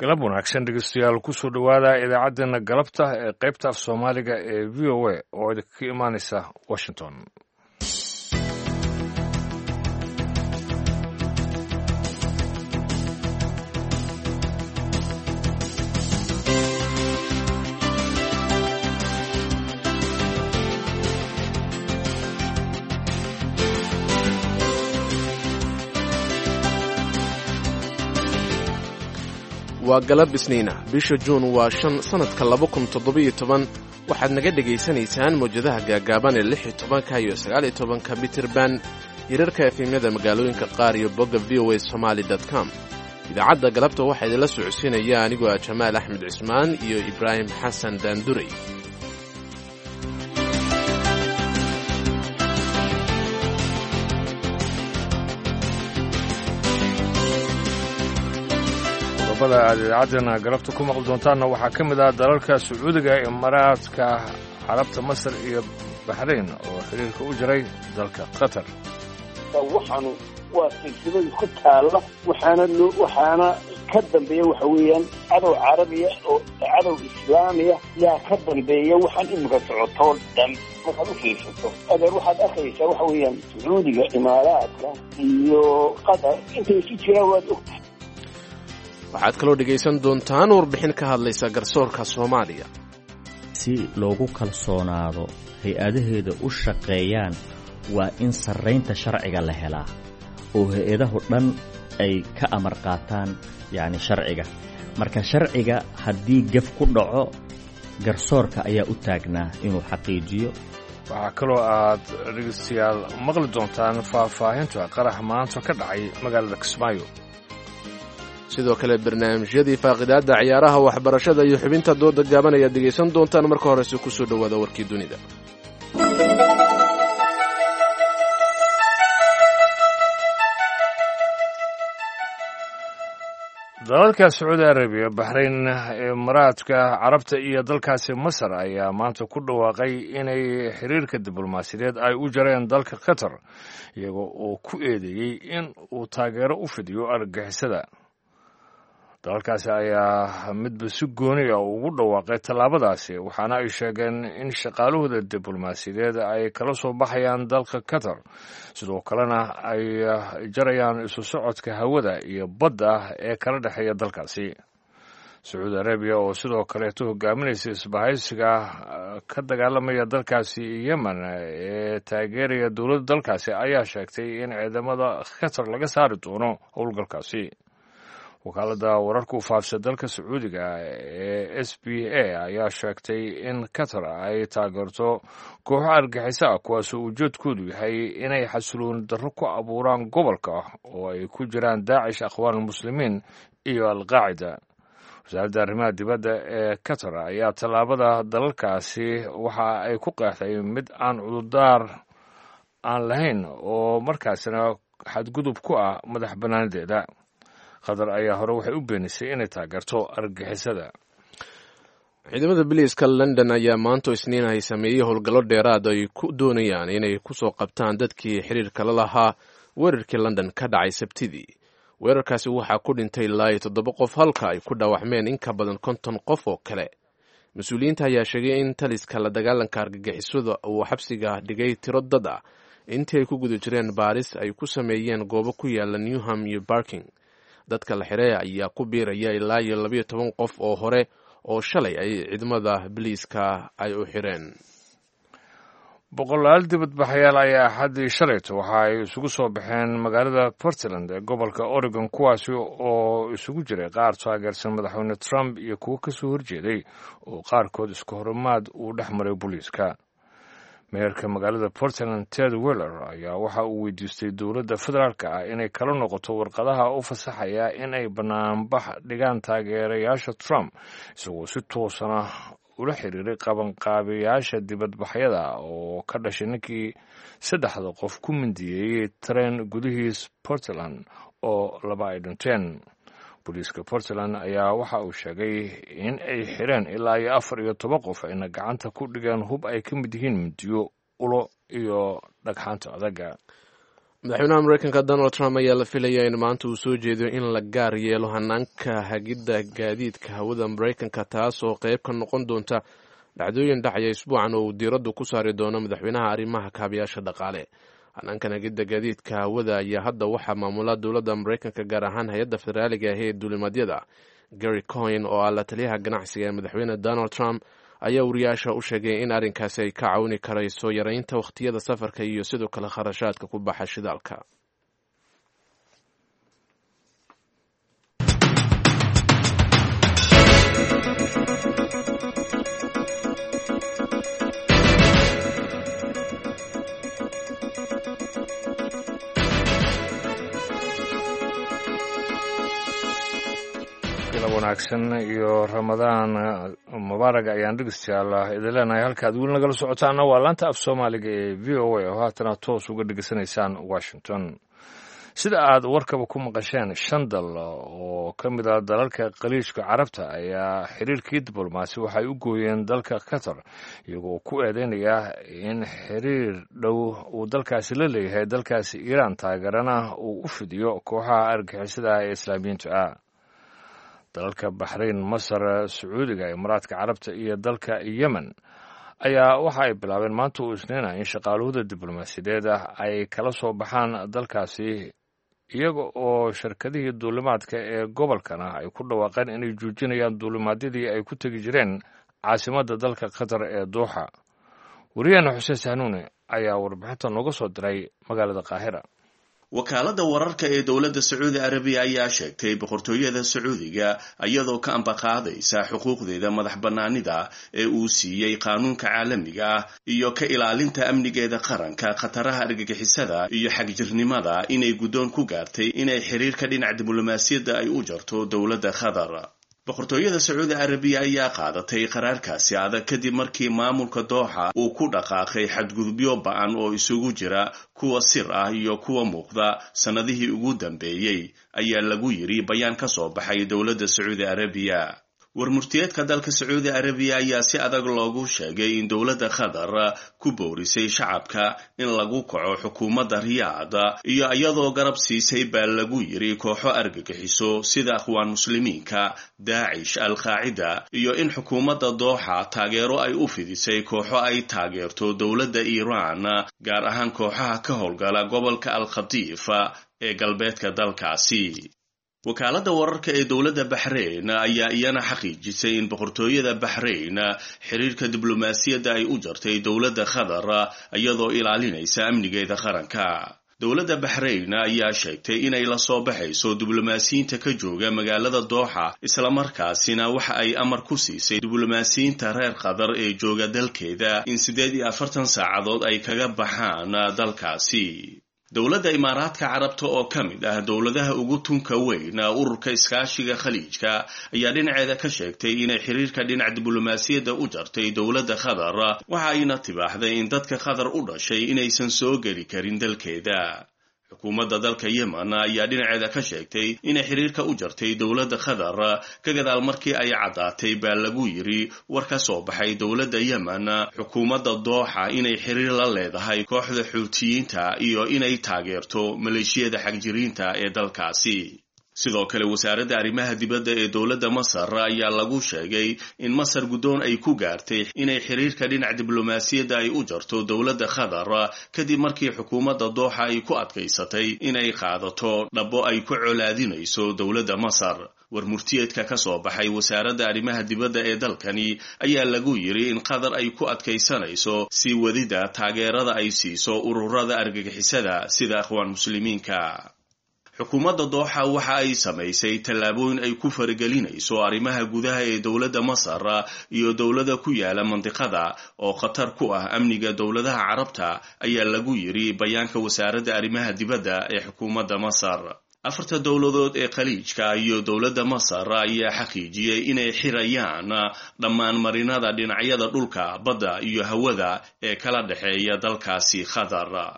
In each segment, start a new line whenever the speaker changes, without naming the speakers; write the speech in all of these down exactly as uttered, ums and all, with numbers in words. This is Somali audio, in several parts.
galab wanaagsan dhegeystayaal kusoo dhowaada idaacaddeenna galabta ee qaybta af soomaaliga ee v o a oo idinka imaanaysa washington.
waa galab isniina bisha juun waa shan sannadka laba kun toddobiyo toban waxaad naga dhegaysanaysaan mawjadaha gaagaaban ee lix iyo tobanka iyo sagaal iyo tobanka mitirban hirarka efemyada magaalooyinka qaar iyo bogga v o a somaali dot com. idaacadda galabta waxaa idinla socodsiinaya anigoo ah jamaal axmed cismaan iyo ibraahim xasan daanduray.
aad idaacaddeena galabta ku maqli doontaanna waxaa ka mid ah dalalka sacuudiga imaaraadka carabta masar iyo baxrayn oo xiriirka u jiray dalka qatar.
waxaanu waa silsilad ku taalla waxaana loo waxaana ka dambeeya waxa weeyaan cadow carabiya oo cadow islaamiya yaa ka dambeeya waxaan imika socotoo dhan markaad u fiirsato adeer waxaad arkaysaa waxa weeyaan sacuudiga imaaraadka iyo qatar intay isu jiraan waad ogtahay.
waxaad kaloo dhegaysan doontaan warbixin ka hadlaysa garsoorka soomaaliya.
si loogu kalsoonaado hay-adaheeda u shaqeeyaan waa in sarraynta sharciga la helaa oo hay-adahu dhan ay ka amar qaataan yacni sharciga marka sharciga haddii gef ku dhaco garsoorka ayaa u taagnaa inuu xaqiijiyo.
waxaa kaloo aad dhegaystayaal maqli doontaan faahfaahinta qarax maanta ka dhacay magaalada kismaayo.
sidoo kale barnaamijyadii faaqidaadda ciyaaraha waxbarashada iyo xubinta dooda gaaban ayaad dhegaysan doontaan. marka horese ku soo dhowaada warkii dunida.
dalalka sacuudi arabiya baxrayn imaaraadka carabta iyo dalkaasi masar ayaa maanta ku dhawaaqay inay xiriirka diblomaasiyadeed ay u jareen dalka qatar iyagoo oo ku eedeeyey in uu taageero u fidiyo argagixisada. dalalkaasi ayaa midba si gooni ah ugu dhawaaqay tallaabadaasi waxaana ay sheegeen in shaqaalahooda diblomaasiyadeed ay kala soo baxayaan dalka qatar sidoo kalena ay jarayaan isu socodka hawada iyo badda ee kala dhexeeya dalkaasi. sacuudi arabiya oo sidoo kaleeto hogaaminaysa isbahaysiga ka dagaalamaya dalkaasi yemen ee taageeraya dowladda dalkaasi ayaa sheegtay in ciidamada qatar laga saari doono howlgalkaasi. wakaaladda wararka u faafsa dalka sacuudiga ee s b a ayaa sheegtay in qatar ay taageerto kooxo argaxiso ah kuwaasoo ujeedkoodu yahay inay xasilooni darro ku abuuraan gobolka oo ay ku jiraan daacish akhwaanulmuslimiin iyo alqaacida. wasaaradda arrimaha dibadda ee qatar ayaa tallaabada dalalkaasi waxa ay ku qeexday mid aan cudurdaar aan lahayn oo markaasina xadgudub ku ah madax bannaanadeeda. qatar ayaa hore waxay u beenisay inay taageerto argagixisada.
ciidamada biliiska london ayaa maanta isniin ay sameeyey howlgallo dheeraad ay ku doonayaan inay ku soo qabtaan dadkii xiriirka la lahaa weerarkii london ka dhacay sabtidii. weerarkaasi waxaa ku dhintay ilaa iyo toddoba qof halka ay ku dhaawacmeen in ka badan konton qof oo kale. mas-uuliyiinta ayaa sheegay in taliska la dagaalanka argagixisada uu xabsiga dhigay tiro dad ah intii ay ku guda jireen baaris ay ku sameeyeen goobo ku yaala newham iyo barking. dadka la xiray ayaa ku biiraya ilaa iyo labayo toban qof oo hore oo shalay ay ciidamada biliiska ay u xireen.
boqolaal dibadbaxayaal ayaa axaddii shalayto waxa ay isugu soo baxeen magaalada portland ee gobolka oregon kuwaasi oo isugu jiray qaar taageersan madaxweyne trump iyo kuwo ka soo horjeeday oo qaarkood isku horimaad uu dhex maray booliiska. meerka magaalada portland ted weller ayaa waxa uu weydiistay dowladda federaalka ah inay kala noqoto warqadaha u fasaxaya in ay banaanbax dhigaan taageerayaasha trump isagoo si toosana ula xiriiray qabanqaabiyaasha dibadbaxyada oo ka dhashay ninkii saddexda qof ku mindiyeeyey tareen gudihiis portland oo laba ay dhinteen. booliiska portland ayaa waxa uu sheegay in ay xireen ilaa iyo afar iyo toban qof ayna gacanta ku dhigeen hub ay ka mid yihiin mindiyo ulo iyo dhagxaanta adaga.
madaxweynaha mareykanka donald trump ayaa la filaya in maanta uu soo jeedo in la gaar yeelo hanaanka hagidda gaadiidka hawada mareykanka taas oo qayb ka noqon doonta dhacdooyin dhacaya isbuucan oo uu diiraddu ku saari doono madaxweynaha arrimaha kaabayaasha dhaqaale. hanaankan hagidda gaadiidka hawada ayaa hadda waxaa maamula dowladda mareykanka gaar ahaan hay-adda federaaliga ah ee duulimaadyada. Gary Coyne oo ah la taliyaha ganacsiga ee madaxweyne donald trump ayaa wariyaasha u sheegay in arrinkaasi ay ka caawini karayso yaraynta wakhtiyada safarka iyo sidoo kale kharashaadka ku baxa shidaalka.
wanaagsan iyo ramadaan mubaarag ayaan dhegeystayaal idin leenahay. halkaad weli nagala socotaana waa laanta af soomaaliga ee v o a oo haatana toos uga dhegeysanaysaan washington. sida aad warkaba ku maqasheen, shan dal oo ka mid ah dalalka khaliijka carabta ayaa xiriirkii diblomaasi waxay u gooyeen dalka qatar, iyagoo ku eedeynaya in xiriir dhow uu dalkaasi la leeyahay dalkaasi iiraan, taageerana uu u fidiyo kooxaha argagixisada ee islaamiyiinta ah. dalalka baxrayn, masar, sacuudiga, imaaraadka carabta iyo dalka yemen ayaa waxa ay bilaabeen maanta uu isniina in shaqaaluhda diblomaasiyadeed ah ay kala soo baxaan dalkaasi, iyaga oo shirkadihii duulimaadka ee gobolkana ay ku dhawaaqeen inay joojinayaan duulimaadyadii ay ku tegi jireen caasimadda dalka qatar ee dooxa. wariyaheena xuseen sahnuune ayaa warbixinta nooga soo diray magaalada qaahira.
wakaaladda wararka ee dowladda sacuudi arabiya ayaa sheegtay boqortooyada sacuudiga iyadoo ka ambaqaadaysa xuquuqdeeda madax bannaanida ee uu siiyey qaanuunka caalamiga ah iyo ka ilaalinta amnigeeda qaranka khataraha argagixisada iyo xagjirnimada inay guddoon ku gaartay inay xiriirka dhinaca diblomaasiyadda ay u jarto dowladda qatar. boqortooyada sacuudi arabiya ayaa qaadatay qaraarkaasi adag kadib markii maamulka dooxa uu ku dhaqaaqay xadgudubyo ba'an oo isugu jira kuwa sir ah iyo kuwa muuqda sannadihii ugu dambeeyey, ayaa lagu yiri bayaan ka soo baxay dowladda sacuudi arabiya. warmurtiyeedka dalka sacuudi arabiya ayaa si adag loogu sheegay in dowladda qatar ku boorisay shacabka in lagu kaco xukuumadda riyaada iyo iyadoo garab siisay baa lagu yiri kooxo argagixiso sida akhwaan muslimiinka, daacish, al-qaacida, iyo in xukuumadda dooxa taageero ay u fidisay kooxo ay taageerto dowladda iiraan, gaar ahaan kooxaha ka howlgala gobolka al-khatiif ee galbeedka dalkaasi. wakaaladda wararka ee dowladda baxrayn ayaa iyana xaqiijisay in boqortooyada baxrayn xiriirka diblomaasiyadda ay u jartay dowladda qatar iyadoo ilaalinaysa amnigeeda qaranka. dowladda baxrayn ayaa sheegtay inay la soo baxayso diblomaasiyiinta ka jooga magaalada dooxa, islamarkaasina waxa ay amar ku siisay diblomaasiyiinta reer qatar ee jooga dalkeeda in siddeed iyo afartan saacadood ay kaga baxaan dalkaasi. dowladda imaaraadka carabta oo ka mid ah dowladaha ugu tunka weyn ururka iskaashiga khaliijka ayaa dhinaceeda ka sheegtay inay xiriirka dhinaca diblomaasiyadda u jartay dowladda qatar, waxa ayna tibaaxday in dadka qatar u dhashay inaysan soo geli karin dalkeeda. xukuumadda dalka yemen ayaa dhinaceeda ka sheegtay inay xiriirka u jartay dowladda qatar ka gadaal markii ay caddaatay baa lagu yiri war ka soo baxay dowladda yemen xukuumadda dooxa inay xiriir la leedahay kooxda xuutiyiinta iyo inay taageerto maleeshiyada xagjiriinta ee dalkaasi. sidoo kale wasaaradda arrimaha dibadda ee dowladda masar ayaa lagu sheegay in masar guddoon ay ku gaartay inay xiriirka dhinaca diblomaasiyadda ay u jarto dowladda qatar kadib markii xukuumadda dooxa ay ku adkaysatay inay qaadato dhabbo ay ku colaadinayso dowladda masar. warmurtiyeedka ka soo baxay wasaaradda arrimaha dibadda ee dalkani ayaa lagu yiri in qatar ay ku adkaysanayso sii wadida taageerada ay siiso ururada argagixisada sida akhwaan muslimiinka. xukuumadda dooxa waxa ay samaysay tallaabooyin ay ku faragelinayso arrimaha gudaha ee dowladda masar iyo dowlada ku yaala mandiqada oo khatar ku ah amniga dowladaha carabta, ayaa lagu yiri bayaanka wasaaradda arrimaha dibadda ee xukuumadda masar. afarta dowladood ee khaliijka iyo dowladda masar ayaa xaqiijiyey inay xirayaan dhammaan marinada dhinacyada dhulka, badda iyo hawada ee kala dhexeeya dalkaasi qatar.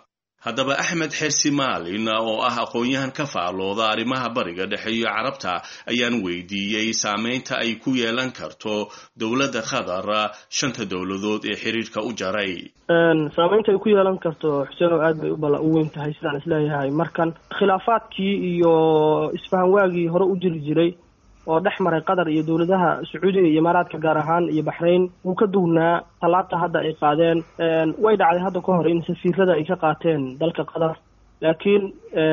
haddaba axmed xersi maalin oo ah aqoon-yahan ka faalooda arrimaha bariga dhexe iyo carabta ayaan weydiiyey saameynta ay ku yeelan karto dowladda qatar shanta dowladood ee xiriirka u jaray.
saameynta ay ku yeelan karto xuseen aad bay u bala u weyn tahay sidaan isleeyahay markan khilaafaadkii iyo isfahan waagii hore u jiri jiray oo dhex maray qatar iyo dowladaha sacuudiga iyo imaaraadka gaar ahaan iyo baxrayn wuu ka duwnaa tallaabta hadda ay qaadeen. way dhacday hadda ka hor in safiirada ay ka qaateen dalka qatar laakiin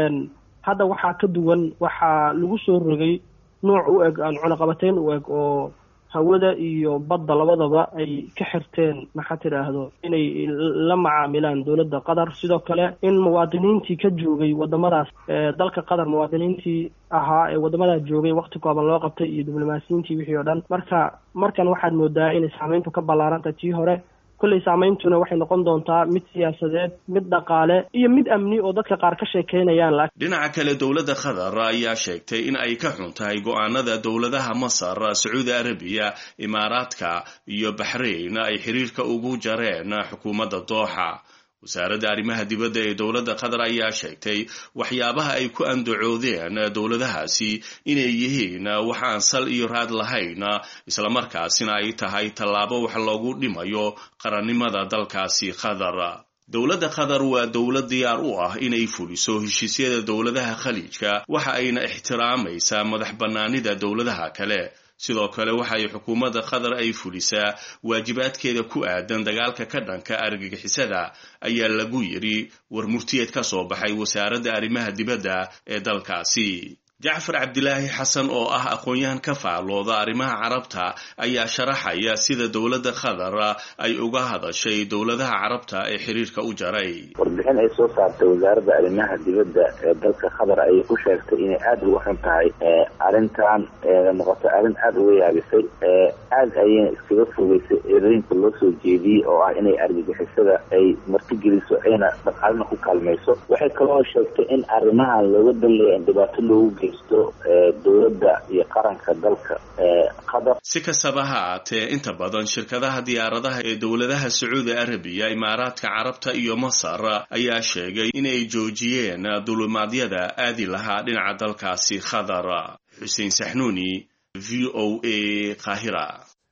hadda waxaa ka duwan waxaa lagu soo rogay nooc u eg aan cunaqabateyn u eg oo hawada iyo badda labadaba ay ka xirteen maxaa tidhaahdo inay la macaamilaan dowladda qatar. sidoo kale in muwaadiniintii ka joogay wadamadaas dalka qatar muwaadiniintii ahaa ee wadamadaas joogay waqti kooban loo qabtay iyo diblomaasiyiintii wixii oo dhan marka markan waxaad moodaa inay saameyntu ka ballaaranta tii hore. kulley saameyntuna waxay noqon doontaa mid siyaasadeed mid dhaqaale iyo mid amni oo dadka qaar ka sheekeynayaan.
dhinaca kale dowladda qatar ayaa sheegtay in ay ka xun tahay go-aanada dowladaha masar, sacuudi arabiya, imaaraadka iyo baxrayn ay xiriirka ugu jareen xukuumadda dooxa. wasaaradda arrimaha dibadda ee dowladda qatar ayaa sheegtay waxyaabaha ay ku andacoodeen dowladahaasi inay yihiin wax aan sal iyo raad lahayn islamarkaasina ay tahay tallaabo wax loogu dhimayo qarannimada dalkaasi qatar. dowladda qatar waa dowlad diyaar u ah inay fuliso heshiisyada dowladaha khaliijka waxa ayna ixtiraamaysaa madax bannaanida dowladaha kale. sidoo kale waxay xukuumadda qatar ay fulisaa waajibaadkeeda ku aadan dagaalka ka dhanka argagixisada ayaa lagu yiri war murtiyeed ka soo baxay wasaaradda arrimaha dibadda ee dalkaasi. jacfar cabdilaahi xasan oo ah aqoon-yahan ka faalooda arrimaha carabta ayaa sharaxaya sida dowladda qatar ay uga hadashay dowladaha carabta ee xiriirka u jaray.
warbixin ay soo saartay wasaaradda arrimaha dibadda ee dalka qatar ayay ku sheegtay inay aada uga xun tahay arrintan noqoto arrin aada uga yaabisay aada ayayna iskaga fogeysay eedooyinka loo soo jeediyey oo ah inay argagixisada ay martigeliso ayna dhaqaalina ku kaalmayso. waxay kaloo sheegtay in arrimahan looga danleeya in dhibaato loogu geysto dowladda iyo qaranka dalka qatar.
si kastaba ha ahaatee inta badan shirkadaha diyaaradaha ee dowladaha sacuudi arabiya, imaaraadka carabta iyo masar ayaa sheegay inay joojiyeen dulimaadyada aadi lahaa dhinaca dalkaasi qatar. xuseen saxnuuni, v o a, qaahira.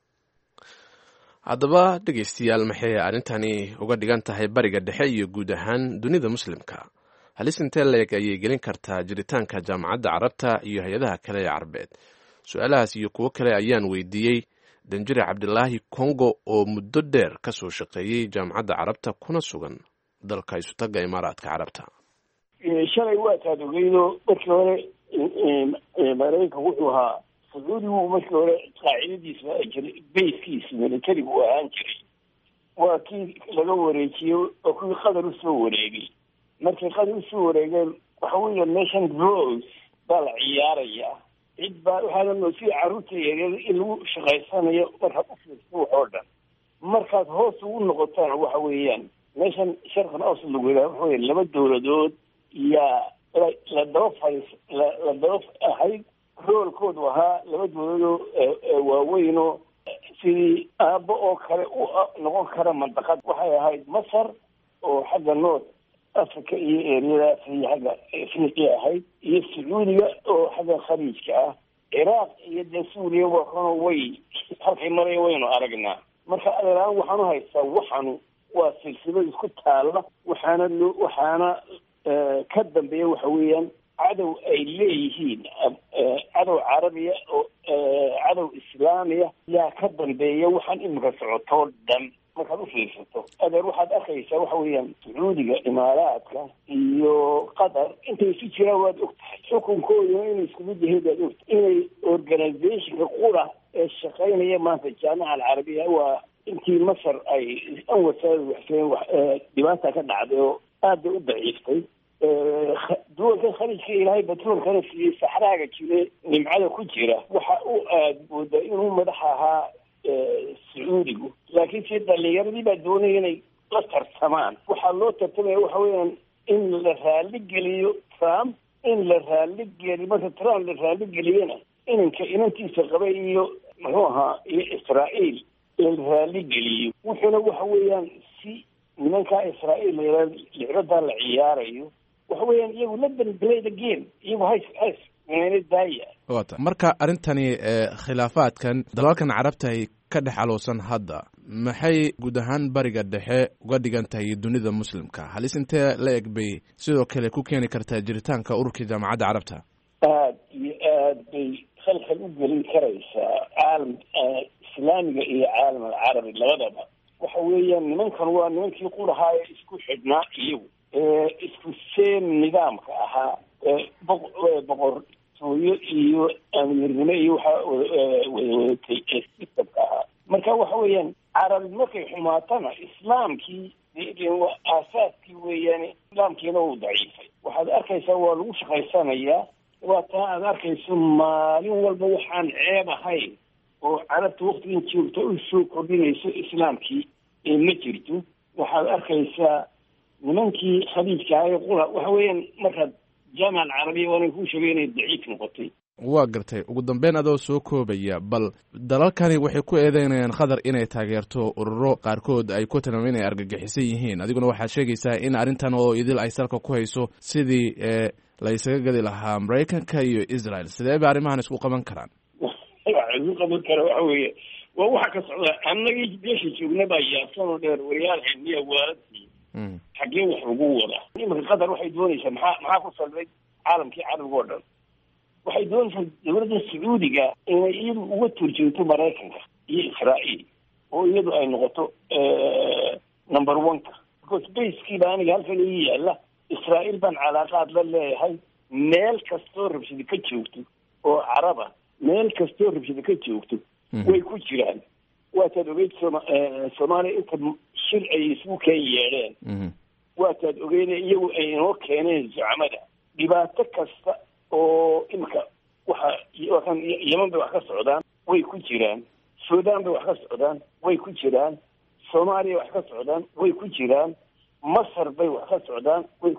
haddaba dhegaystayaal maxay arrintani uga dhigan tahay bariga dhexe iyo guud ahaan dunida muslimka? halis intee leeg ayay gelin kartaa jiritaanka jaamacadda carabta iyo hay-adaha kale ee carbeed? su-aalahaas iyo kuwo kale ayaan weydiiyey danjire cabdilaahi congo oo muddo dheer ka soo shaqeeyey jaamacadda carabta kuna sugan dalka isutaga imaaraadka carabta.
shalay waataad ogeydo markii hore maraykanka wuxuu ahaa sacuudigu markii hore qaacidadiisa jiray bayskiisa militarigu u ahaan jiray waa kii laga wareejiyey oo kuwii qatar usoo wareegay. markay qatar usoo wareegeen waxa weeya nation rose baa la ciyaaraya cid baa waxaana noo sii carruurta yaryar in lagu shaqaysanayo markaad u fiirso wax oo dhan. markaad hoos ugu noqotaan waxa weeyaan meeshan sharqan awsad lagu yidhaha waxa weya laba dowladood yaa la la daba fadhiis la la daba ahayd roolkoodu ahaa laba dowladoo waaweynoo sidii aabbo oo kale u noqon kara mandaqad. waxay ahayd masar oo xagga north africa iyo eeriyadaas iyo xagga afriqiya ahayd iyo sacuudiga oo xagga khaliijka ah. ciraaq iyo dee suuriya waxuna way halkay maraya waynu aragnaa. marka adeeraan waxaanu haystaa waxanu waa silsilad isku taalla waxaana loo waxaana ka dambeeya waxa weeyaan cadow ay leeyihiin cadow carabiya oo cadow islaamiya yaa ka dambeeya waxaan imika socotoo dhan. markaad u fiirsato adeer waxaad arkaysaa waxa weeyaan sacuudiga, imaaraadka iyo qatar intay isu jiraan waad ogtahay xukunkooduna inay isku mid yahay baad ogtahay. inay organizationka qura ee shaqaynaya maanta jaamaca alcarabiya waa intii masar ay anwasaada waxseen dhibaata ka dhacday oo aad bay u daciiftay. duwalka khaliijka ilaahay batroolkana siiyey saxraaga jire nimcada ku jira waxa uu aad moodaa inuu madax ahaa sacuudigu. laakiin si dhalinyaradii baa doonaya inay la tartamaan. waxaa loo tartamaya waxa weeyaan in la raali geliyo trump in la raali geliyo marka trump la raali geliyana inanka inantiisa qabay iyo muxuu ahaa iyo israa'iil in la raali geliyo. wuxuuna waxa weeyaan si nimankaa israa'iil la lixdadaa la ciyaarayo waxa weeyaan iyagu la play the game iyagu hays hays meena daaya
wata marka arrintani khilaafaadkan dalalkan carabta ay ka dhex aloosan hadda maxay guud ahaan bariga dhexe uga dhigan tahay dunida muslimka halis intee la eg bay sidoo kale ku keeni kartaa jiritaanka ururka jaamacadda carabta
aad iyo aad bay khalkhal u gelin karaysaa caalam islaamiga iyo caalam alcarabi labadaba waxa weeyaan nimankan waa nimankii qurahaa ee isku xidhnaa iyagu isku seen nidaamka ahaa boqortooyo iyo amiirnimo iyo waxaa wadawadatay ee sistamka ahaa marka waxa weeyaan carabi markay xumaatana islaamkii aasaaskii weeyaane islaamkiina uu daciifay waxaad arkaysaa waa lagu shaqaysanayaa waa taa aad arkayso maalin walba waxaan ceeb ahayn oo carabta waktigan joogta u soo kordhinayso islaamkii ma jirto waxaad arkaysaa nimankii khaliijka ahay qura waxa weeyaan markaad jaamaca alcarabiya waanay kuu sheegay inay daciif noqotay
waa gartay ugu dambeyn adoo soo koobaya bal dalalkani waxay ku eedeynayaan qatar inay taageerto ururo qaarkood ay ku tilmaameen inay argagixisan yihiin adiguna waxaad sheegaysaa in arrintan oo idil ay salka ku hayso sidii la isaga gadi lahaa maraykanka iyo israel sidee bay arrimahan isku qaban karaan
isku qaban kara waxa weeye waa waxa ka socda annagii beesha joogna baa yaabsanoo dheer wariyaal xilmiya waaladii xaggee wax ugu wada imanka qatar waxay doonaysaa maxaa maxaa ku salbay caalamkii carabiga oo dhan waxay doonaysaa dawladda sacuudiga inay iyadu uga turjoogto maraykanka iyo israa'iil oo iyadu ay noqoto number one-ka because basekiiba aniga halkan ii yaalla israa'iil baan calaaqaad la leeyahay meel kastoo rabshada ka joogto oo caraba meel kastoo rabshada ka joogto way ku jiraan waataad ogeyd soma soomaaliya inta shir ay isugu keen yeedheen waataad ogeyd iyagu ay inoo keeneen zucamada dhibaato kasta oo imika waxa yeman bay wax ka socdaan way ku jiraan suudaan bay wax ka socdaan way ku jiraan soomaaliya wax ka socdaan way ku jiraan masar bay wax ka socdaan way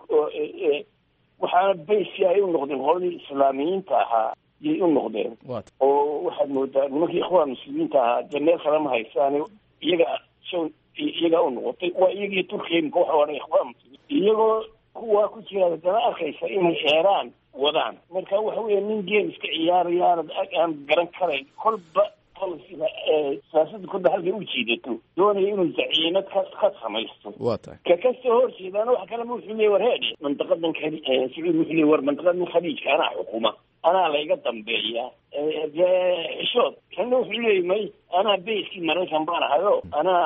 waxaana baysi ay u noqdeen qoladii islaamiyiinta ahaa yay u noqdeen oo waxaad moodaa nimankii ikhwaan muslimiinta ahaa dee meel kale ma haysaan iyaga iyagaa u noqotay waa iyagii turkiya imika waxa odhan ikhwaan muslimiin iyagoo kuwaa ku jira haddana arkaysa inay xeeraan wadaan marka waxa weya nin game iska ciyaarayaan aan garan karayn kolba policyga siyaasada kolba halkay u jiidato doonaya inuu zaciimad ka ka samaysto ka kasoo horjeedaana waxa kalema wuxuu leeyay war heedhe mantaqadan sacuud wuxuu leeyay war mantaqadan khaliijka anaa xukuma anaa layga dambeeya dee xishood kana wuxuu leeyay may anaa bayskii maraykan baan ahayo anaa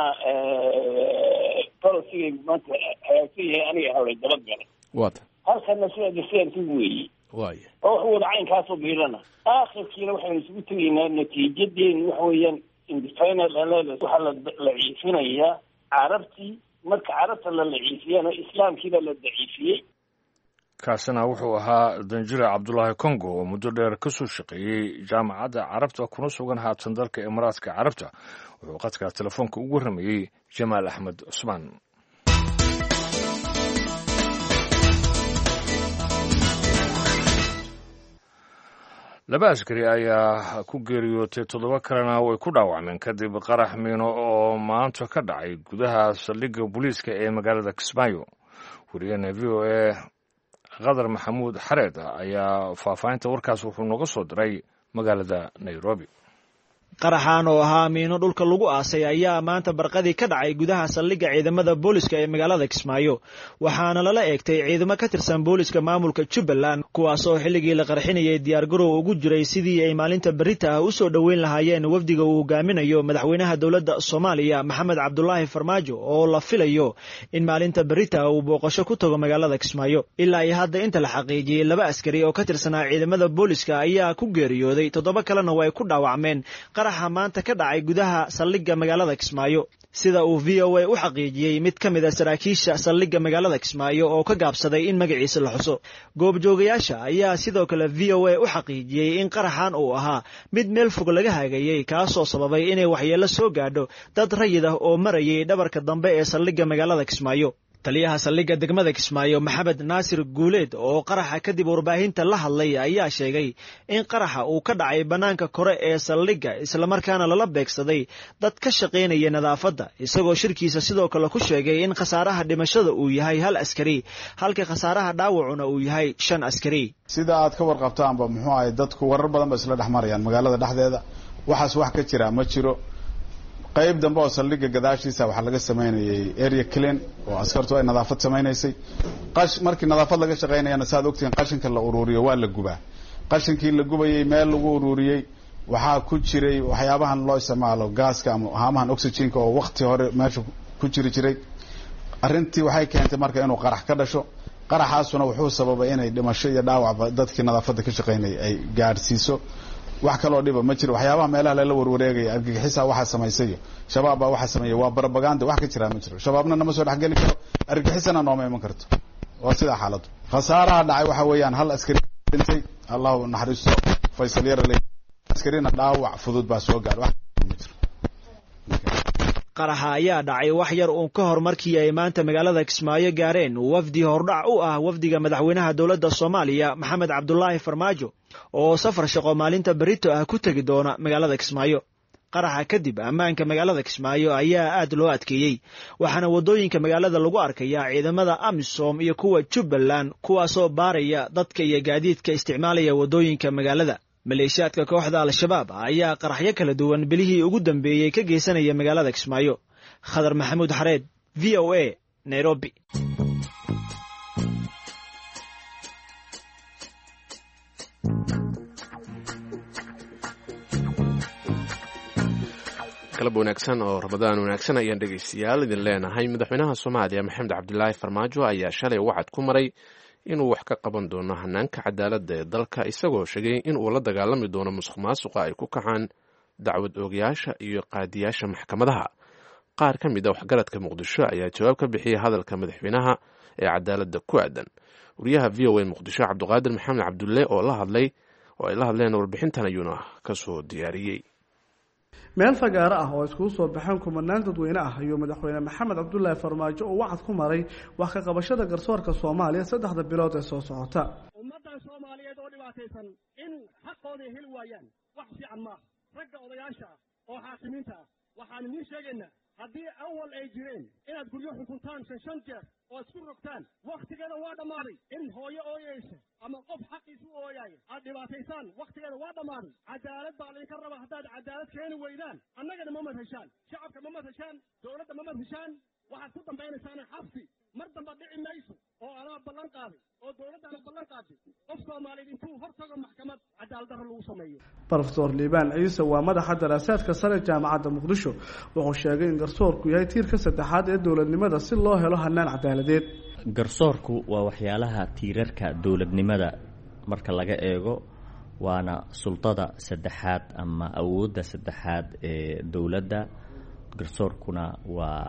policyga maanta hagaagsan yahay aniga hawlay dabagala
wata
halkana sida deseerki weeye
waaya
oo wax wada caynkaasoo biirana aakhirkiina waxaynu isugu tegaynaa natiijadeenu waxa weeyaan indifina waxaa la laciifinayaa carabtii marka carabta la laciifiyana islaamkiibaa la daciifiyey
kaasina wuxuu ahaa danjire cabdulaahi congo oo muddo dheer ka soo shaqeeyey jaamacadda carabta kuna sugan haatan dalka imaaraadka carabta wuxuu qadka telefoonka ugu warramayey jamaal axmed cusmaan laba askari ayaa ku geeriyootay toddoba kalena way ku dhaawacmeen kadib qarax miino oo maanta ka dhacay gudaha saldhigga booliiska ee magaalada kismaayo wariyahena v o a qadar maxamuud xareed ayaa faahfaahinta warkaas wuxuu nooga soo diray magaalada nairobi
qaraxaan oo ahaa miino dhulka lagu aasay ayaa maanta barqadii ka dhacay gudaha saldhigga ciidamada booliska ee magaalada kismaayo waxaana lala eegtay ciidamo ka tirsan booliska maamulka jubbaland kuwaasoo xilligii la qarxinayay diyaargarow ugu jiray sidii ay maalinta berita ah u soo dhoweyn lahaayeen wafdiga uu hogaaminayo madaxweynaha dowladda soomaaliya maxamed cabdulaahi farmaajo oo la filayo in maalinta berita uu booqasho ku tago magaalada kismaayo ilaa iyo hadda inta la xaqiijiyey laba askari oo ka tirsanaa ciidamada booliska ayaa ku geeriyooday toddoba kalena way ku dhaawacmeen qaraxa maanta ka dhacay gudaha saldhigga magaalada kismaayo sida uu v o a u xaqiijiyey mid ka mid a saraakiisha saldhigga magaalada kismaayo oo ka gaabsaday in magaciisa la xuso goobjoogayaasha ayaa sidoo kale v o a u xaqiijiyey in qaraxan uu ahaa mid meel fog laga hagayey kaasoo sababay inay waxyeello soo gaadho dad rayid ah oo marayay dhabarka dambe ee saldhigga magaalada kismaayo taliyaha saldhigga degmada Kismaayo Maxamed Naasir Guuleed oo qaraxa kadib warbaahinta la hadlay ayaa sheegay in qaraxa uu ka dhacay banaanka kore ee saldhigga isla markaana lala beegsaday dad ka shaqeynaya nadaafadda isagoo shirkiisa sidoo kale ku sheegay in khasaaraha dhimashada uu yahay hal askari halka khasaaraha dhaawacuna uu yahay shan askari
sida aad ka warqabtaanba muxuu ahay dadku warar badan ba isla dhaxmarayaan magaalada dhexdeeda waxaas wax ka jira ma jiro qayb dambe oo saldhigga gadaashiisa waxa laga sameeyay area clean oo askartu ay nadaafad sameeynayay qash markii nadaafad laga shaqeynayana saad ogtiin qashinka la ururiyo waa la gubaa qashinkii la gubayay meel lagu ururiyay waxa ku jiray waxyaabahan loo isticmaalo gaaska ama haamahan oxygen-ka oo waqti hore meesha ku jiri jiray arintii waxay keentay marka inuu qarax ka dhasho qaraxaasuna wuxuu sababay inay dhimasho iyo dhaawac dadkii nadaafadda ka shaqeynayay ay gaarsiiso wax kale oo dhiba ma jiro waxyaabaha meelaha la warwareegay argagixisa waxa sameeyay shabaab baa waxa sameeyay waa propaganda wax ka jira ma jiro shabaabna nama soo dhaxgali karo argagixisana nooma iman karto waa sida xaaladu khasaaraha dhacay waxa weeyaan hal askari dhintay Allahu naxariisto Faysal Yarley askarina dhaawac fudud baa soo gaar wax ma jiro
qaraxa ayaa dhacay wax yar uun ka hor markii ay maanta magaalada Kismaayo gaareen wafdi hordhac u ah wafdiga madaxweynaha dawladda Soomaaliya Maxamed Cabdullaahi Farmaajo oo safar shaqo maalinta berito ah ku tagi doona magaalada Kismaayo qaraxa kadib ammaanka magaalada Kismaayo ayaa aad loo adkeeyay waxaana wadooyinka magaalada lagu arkayaa ciidamada AMISOM iyo kuwa Jubbaland kuwaasoo baaraya dadka iyo gaadiidka isticmaalaya wadooyinka magaalada maleeshiyaadka kooxda Al-Shabaab ayaa qaraxyo kala duwan bilihii ugu dambeeyay ka geysanaya magaalada Kismaayo Khadar Maxamuud Xareed V O A Nairobi
qalab wanaagsan oo Ramadaan wanaagsan ayaan dhageystayaal idin leenahay madaxweynaha Soomaaliya Maxamed Cabdullaahi Farmaajo ayaa shalay wacad ku maray inuu wax ka qaban doono hanaanka cadaaladda ee dalka isagoo sheegay in uu la dagaalami doono musuqmaasuqa ay ku kacaan dacwad oogayaasha iyo qaadiyaasha maxkamadaha qaar ka mid ah waxgaradka Muqdisho ayaa jawaab ka bixiyay hadalka madaxweynaha ee cadaaladda ku aadan wariyaha V O A Muqdisho Cabduqaadir Maxamed Cabdulle oo la hadlay oo ay la hadleen warbixintan ayuuna ka soo diyaariyay
meel fagaaro ah oo isku soo baxan kumanaan dadweyne ah ayuu madaxweyne Maxamed Cabdullaahi Farmaajo oo wacad ku maray wax ka qabashada garsoorka Soomaaliya saddexda bilood ee soo socota
ummadda Soomaaliyeed oo dhibaataysan in xaqooda heli waayaan wax fiican ma ragga odayaasha oo xaakimiinta waxaan idin sheegaynaa haddii awal ay jireen inaad guryo xukuntaan shan shan jeer oo isku rogtaan waqtigeeda waa dhammaaday in hooyo ooyeysa ama qof xaqiisu ooyaaya aad dhibaataysaan waqtigeeda waa dhammaaday cadaalad baa laydinka raba haddaad cadaalad keeni weydaan annagana ma madheshaan shacabka ma madheshaan dowladda ma madheshaan waxaad ku dambaynaysaan xabsi mar damba dhici mayso oo anaa ballan qaaday oo dowladdaana ballan qaaday qof Soomaaliyeed intuu hortago maxkamad cadaalad darro lagu sameeyo
Professor Liibaan Ciise waa madaxa daraasaadka sare jaamacadda Muqdisho wuxuu sheegay in garsoorku yahay tiirka saddexaad ee dowladnimada si loo helo hanaan cadaaladeed
garsoorku waa waxyaalaha tiirarka dowladnimada marka laga eego waana sultada saddexaad ama awoodda saddexaad ee dowladda garsoorkuna waa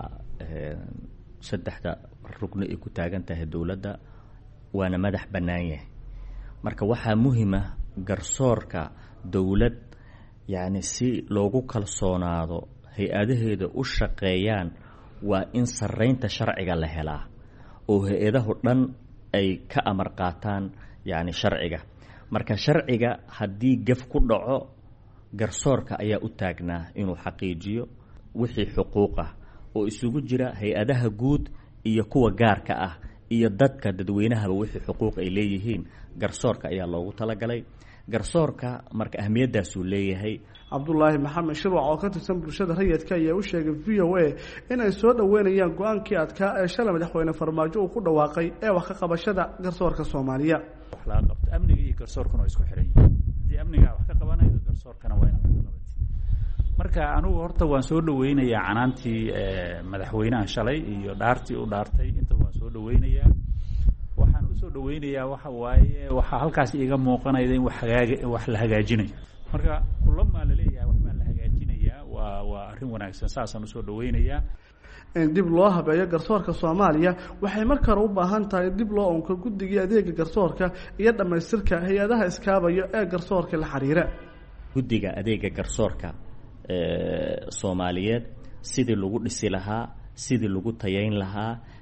saddexda rugni ay ku taagan tahay dowladda waana madax bannaan yahay marka waxaa muhiim ah garsoorka dowlad yacni si loogu kalsoonaado hay-adaheeda u shaqeeyaan waa in sarreynta sharciga la helaa oo hay-adahu dhan ay ka amar qaataan yacni sharciga marka sharciga haddii gaf ku dhaco garsoorka ayaa u taagnaa inuu xaqiijiyo wixii xuquuq ah oo isugu jira hay-adaha guud iyo kuwa gaarka ah iyo dadka dadweynahaba wixii xuquuq ay leeyihiin garsoorka ayaa loogu talagalay garsoorka marka ahmiyadaas uu leeyahay
Cabdullaahi Maxamed Shirwac oo ka tirsan bulshada rayidka ayaa u sheegay V O A in ay soo dhaweynayaan go'aankii adkaa ee shalay madaxweyne Farmaajo uu ku dhawaaqay ee wax ka qabashada garsoorka Soomaaliya
wax la qabto amniga iyo garsoorkuna way isku xiran yihiin hadii amniga wax ka qabanayo garsoorkana waa in la qabto marka anigu horta waan soo dhaweynayaa canaantii madaxweynaha shalay iyo dhaartii uu dhaartay inta waan soo dhaweynayaa waxaan u soo dhaweynayaa waxa waaye waxa halkaas iiga muuqanaya in wax hagaaga wax la hagaajinayo marka kulama la leeyahay wax baa la hagaajinayaa waa waa arrin wanaagsan saasaan u soo dhaweynayaa
in dib loo habeeyo garsoorka Soomaaliya waxay markaa u baahan tahay dib loo onko guddiga adeega garsoorka iyo dhamaystirka hay'adaha iskaabayo ee garsoorka la xiriira
guddiga adeega garsoorka ee Soomaaliyeed sidii lagu dhisi lahaa sidii lagu tayeyn lahaa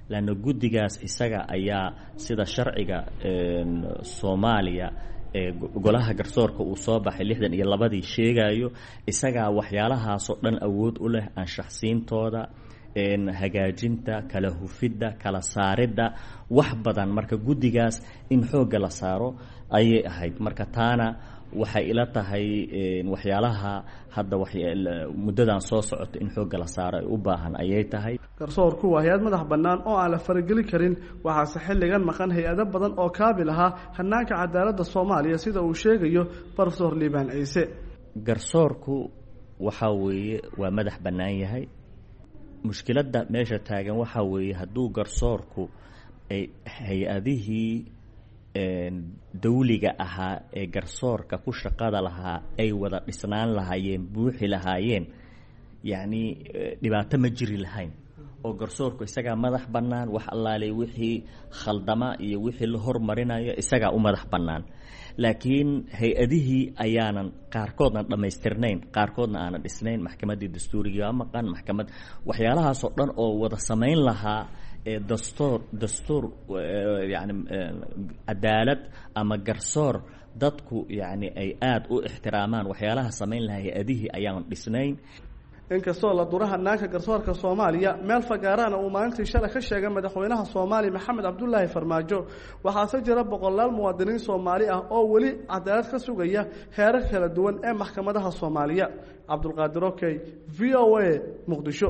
laanna guddigaas isaga ayaa sida sharciga soomaaliya ee golaha garsoorka uu soo baxay lixdan iyo labadii sheegayo isagaa waxyaalahaasoo dhan awood u leh anshaxsiintooda hagaajinta kala hufidda kala saaridda wax badan marka guddigaas in xoogga la saaro ayay ahayd marka taana waxay ila tahay waxyaalaha hadda muddadan soo socota in xoogga la saaro ay u baahan ayay tahay
garsoorku waa hay-ad madax bannaan oo aan la farageli karin waxaase xilligan maqan hay-ado badan oo kaabil ahaa hanaanka cadaaladda soomaaliya sida uu sheegayo profesor liibaan ciise
garsoorku waxa weeye waa madax bannaan yahay mushkiladda meesha taagan waxaa weeye hadduu garsoorku ay hay-adihii dawliga ahaa ee garsoorka ku shaqada lahaa ay wada dhisnaan lahaayeen buuxi lahaayeen yacni dhibaato ma jiri lahayn oo garsoorku isagaa madax bannaan wax allaaley wixii khaldama iyo wixii la hormarinayo isagaa u madax bannaan laakiin hay-adihii ayaanan qaarkoodna dhammaystirnayn qaarkoodna aanan dhisnayn maxkamaddii dastuuriga waa maqan maxkamad waxyaalahaasoo dhan oo wada samayn lahaa ee dastuur dastuur yani cadaalad ama garsoor dadku yani ay aada u ixtiraamaan waxyaalaha samayn lahaa hay-adihii ayaanan dhisnayn
inkastoo la dura hanaanka garsoorka soomaaliya meel fagaarana uu maalintii shalay ka sheegay madaxweynaha soomaaliya maxamed cabdulaahi farmaajo waxaase jira boqolaal muwaadiniin soomaali ah oo weli cadaalad ka sugaya heerar kala duwan ee maxkamadaha soomaaliya cabdulqaadir okey v o a muqdisho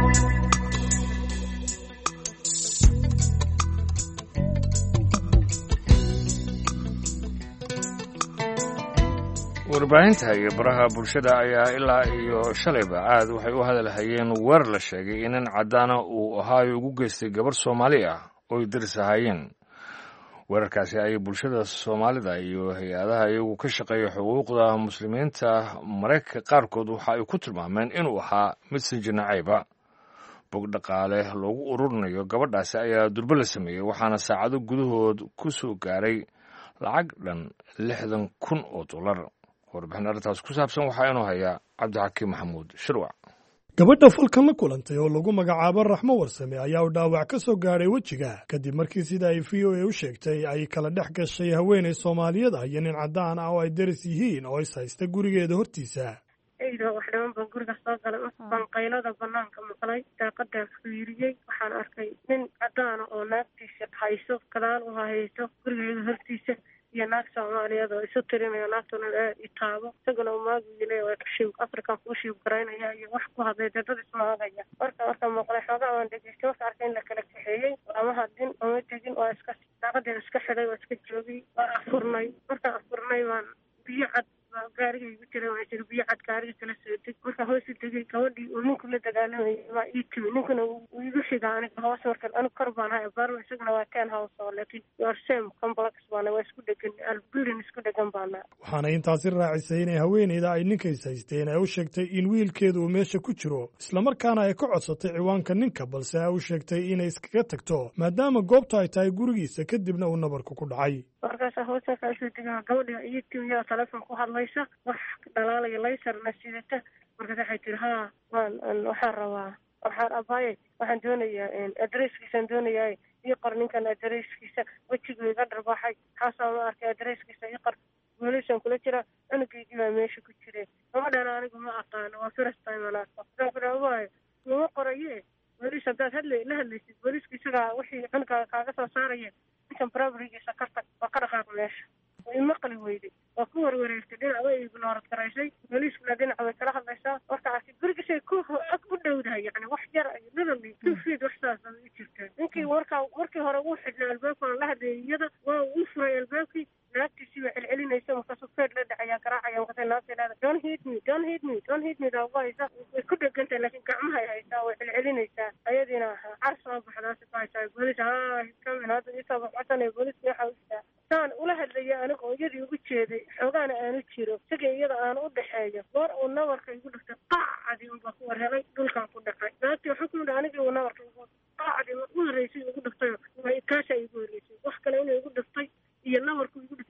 warbaahinta iyo baraha bulshada ayaa ilaa iyo shalayba aad waxay u hadalhayeen weer la sheegay in nin caddaana uu ahaayo ugu geystay gabarh soomaali ah oy daris ahaayeen weerarkaasi ayay bulshada soomaalida iyo hay-adaha iyagu ka shaqeeya xuquuqda muslimiinta maraykanka qaarkood waxa ay ku tilmaameen inuu ahaa mid sinjinacayba bog dhaqaale loogu ururinayo gabadhaasi ayaa durbo la sameeyey waxaana saacado gudahood ku soo gaaray lacag dhan lixdan kun oo dollar warbixin arrintaas ku saabsan waxaa inuu hayaa cabdixakiim maxamuud shirwac
gabadha falkan la kulantay oo lagu magacaabo raxmo warsame ayaa u dhaawac ka soo gaadhay wejiga kadib markii sida ay v o a u sheegtay ay kala dhex gashay haweenay soomaaliyada iyo nin caddaan ah oo ay daris yihiin oo is haysta gurigeeda hortiisa
eyda wax dhiman baan guriga soo galay baan qaylada banaanka maqlay daaqadaan fiiriyey waxaan arkay nin caddaana oo naagtiisa hayso gadaal u hayso gurigeeda hortiisa iyo naag soomaaliyeed oo isu tirinayo naagtuna aad i taabo isaguna umaagiile waa kashiib african kuu shiib garaynaya iyo wax ku hadlay dad ismaagaya marka marka maqlay xoogaa waan dhegeystay marka arkay in la kala kaxeeyey ama hadin ama tegin waa iska daaqadeeda iska xidhay waa iska joogay waa afurnay markaan afurnay waan biyo cad gaariga igu jiray waa jir biyo cad gaariga kala soo deg marka hoos u degay gabadhii uu ninku la dagaalamayay waa ii timi ninkuna uu igu xigaa aniga hoos markan anigu kor baan hay abaarma isaguna waa ten house oo laakiin your same complex baana waa isku dhegan albuilding isku dhegan baana
waxaana intaasi raacisay inay haweeneyda ay ninkays haysteen ay u sheegtay in wiilkeedu uu meesha ku jiro islamarkaana ay ka codsatay ciwaanka ninka balse ay u sheegtay inay iskaga tagto maadaama goobta ay tahay gurigiisa kadibna uu nabarku ku dhacay
markaasa hoose kaasoo degaa gabadha iyo timiyaa telefoon ku hadlaysa wax dhalaalaya laysarna sidata markaas waxay tiri haa waan waxaan rabaa waxaan abaaye waxaan doonayaa adresskiisaan doonayaa ii qor ninkan adresskiisa wejigu iga dharbaaxay xaasaa ma arkay adresskiisa ii qor booliisaan kula jira cunugeygii baa meesha ku jire gabadhana anigu ma aqaano waa first time aan arko waxaan ku dhaha waayo kuma qoraye booliis haddaad hadla la hadlaysid booliiska isagaa wixii cunuga kaaga soo saaraya ninkan barabrigiisa ka tag waa ka dhaqaaq meesha way maqli weyday waa ku warwareegtay dhinac way ignoorad garaysay booliiskuna dhinac way kala hadlaysaa marka arki gurigisay ku ag u dhowdahay yani wax yar literally two feet wax saas ay u jirtaa ninkii warkaa markii hore uu xidhnaa albaabka la hadlayay iyada waa uu furay albaabkii naagtiisii waa celcelinaysa markaasuu feed la dhacayaa garaacaya markaasay naagta leeda don't hit me don't hit me don't hit me daawahaysa way ku dhegantahay laakiin gacmahay haysaa way celcelinaysaa ayadiina car soo baxdaasi ku haysaa booliis haa kamin hadda isoo baxsanay booliiska waxa u jiraa saan ula hadlaya aniga oo iyadii ugu jeeday xoogaana aanu jiro isaga iyada aanu u dhexeeyo goor uu nabarka igu dhiftay qaacadii unbaa ku warhelay dhulkaan ku dhacay naagtii waxaa ku yidhi anigii uu nabarka igu qaacadii u horreysay igu dhiftayo kaashaa igu horreysay wax kale inuu igu dhiftay iyo nabarku igu dhiftay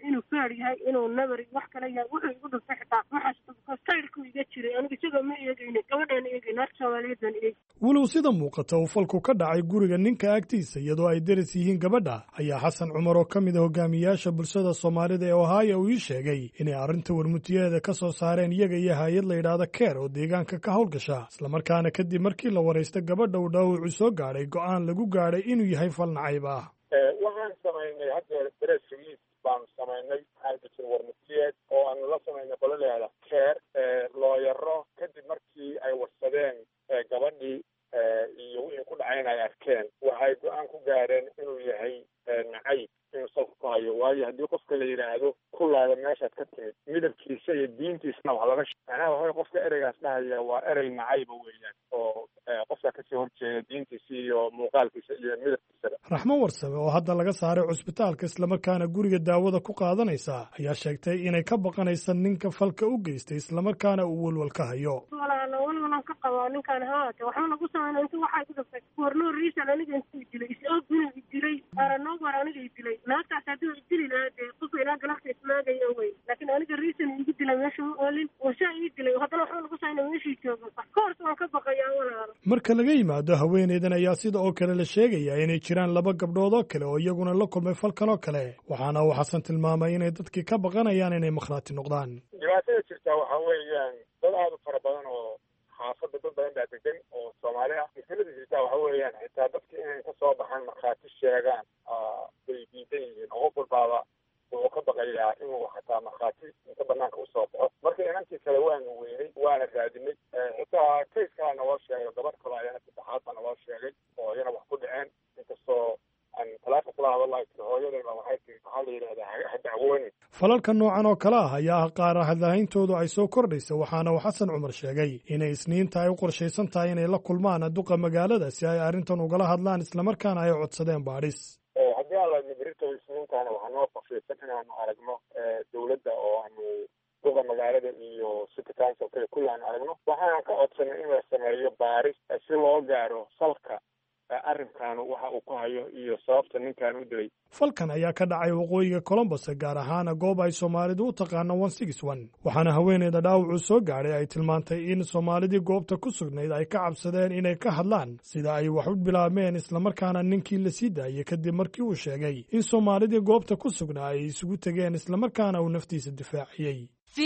inuu faar yahay inuu nabar wax kale yahay wuxuu igu dhuftay xitaa waxaas sayrku iga jiray aniga isagoo ma eegaynin gabadheena eegaynin naagta soomaaliyeed baan eegay
walow sida muuqata uu falku ka dhacay guriga ninka agtiisa iyadoo ay deris yihiin gabadha ayaa xasan cumar oo ka mid a hogaamiyaasha bulshada soomaalida ee ohio uu ii sheegay inay arrinta warmutiyeeda ka soo saareen iyaga iyo hay-ad la yidhaahda keer oo deegaanka ka howlgasha islamarkaana kadib markii la waraysta gabadha uu dhaawacu soo gaadhay go'aan lagu gaadhay inuu yahay fal nacayb ah
waxaan samaynay hadda press release baanu samaynay waxaa jira warmutiyeed oo aanu la samaynay qolo leeda keer looyaro kadib markii ay warsadeen gabadhii iyo wixii ku dhacay in ay arkeen waxay go-aan ku gaareen inuu yahay nacayb inuu salka ku hayo waayo haddii qofka la yidhaahdo kulaada meeshaad ka timid midabkiisa iyo diintiisana wax laga macnaha waxaway qofka ereygaas dhahaya waa erey nacayba weeyaan oo qofka kasii horjeeda diintiisa iyo muuqaalkiisa iyo midabkiisaba
raxmo warsame oo hadda laga saaray cusbitaalka islamarkaana guriga daawada ku qaadanaysa ayaa sheegtay inay ka baqanaysa ninka falka u geystay islamarkaana uu walwal ka hayo
walaalo walwalan ka qabaa ninkaan haate waxba nagu samayna inta waxaa ku dhaftay warnoo riisan aniga intuu dilay is-og inuu idilay aranoobar aniga idilay naagtaas hadduu idili lahaa dee qofka ilaa galafta ismaagaya wey laakiin aniga riisan igu dilay meesha u oolin wasaa ii dilay haddana waxba nagu samayna meeshii joogo koorta waan ka baqayaa walaalo
marka laga yimaado haweeneydan ayaa sida oo kale la sheegayaa inay jiraan laba gabdhood oo kale oo iyaguna la kulmay falkan oo kale waxaana uu xasan tilmaamay inay dadkii ka baqanayaan inay makhraati noqdaan
dhibaatada jirtaa waxaa weeyaan dad aada u fara badan oo xaafadda dad badan baa degan oo soomaali ah mushkilada jirtaa waxa weeyaan xitaa dadki inay ka soo baxaan markhaati sheegaan bay diidan yihiin oo qof walbaaba wuxuu ka baqayaa inuu xataa markhaati inta banaanka usoo baxo marka inankii kale waanu weynay waana raadinay xitaa kays kalaa naloo sheegay gabadh kale ayana saddexaad baa naloo sheegay oo iyana wax ku dhaceen inkastoo aan talaafa kula hadalay tiri hooyadayba waxay tiri maxaa la yidhahdaa ha dacwoonin
falalka noocan oo kale ah ayaa ah qaar hadlahayntoodu ay soo kordhaysa waxaana uu xasan cumar sheegay inay isniinta ay u qorshaysan tahay inay la kulmaan duqa magaalada si ay arrintan ugala hadlaan islamarkaana ay codsadeen baadhis
haddii aan la nibirito isniintaana waxaa noo qorshaysan inaanu aragno dawladda oo aanu duqa magaalada iyo city council kale kulli aanu aragno waxaan ka codsanay in la sameeyo baaris si loo gaaro salka arrinkan waxa uu ku hayo iyo sababta ninkan u dilay
falkan ayaa ka dhacay waqooyiga colombos gaar ahaana goob ay soomaalidu u taqaano one six one waxaana haweeneyda dhaawacuu soo gaadhay ay tilmaantay in soomaalidii goobta ku sugnayd ay ka cabsadeen inay ka hadlaan sida ay wax u bilaabmeen islamarkaana ninkii la sii daayey kadib markii uu sheegay in soomaalidii goobta ku sugnaa ay isugu tegeen islamarkaana uu naftiisa difaaciyey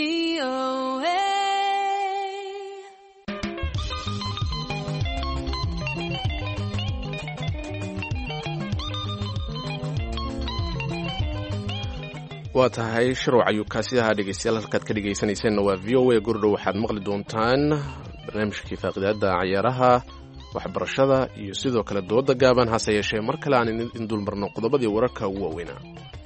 waa tahay shirwac ayuu kaasi ahaa dhegeystayaal halkaad ka dhegeysanayseena waa v o a gurdhow waxaad maqli doontaan barnaamijkii faaqidaada cayaaraha waxbarashada iyo sidoo kale dooda gaaban hase yeeshee mar kale aan idin dulmarno qodobadii wararka ugu waaweynaa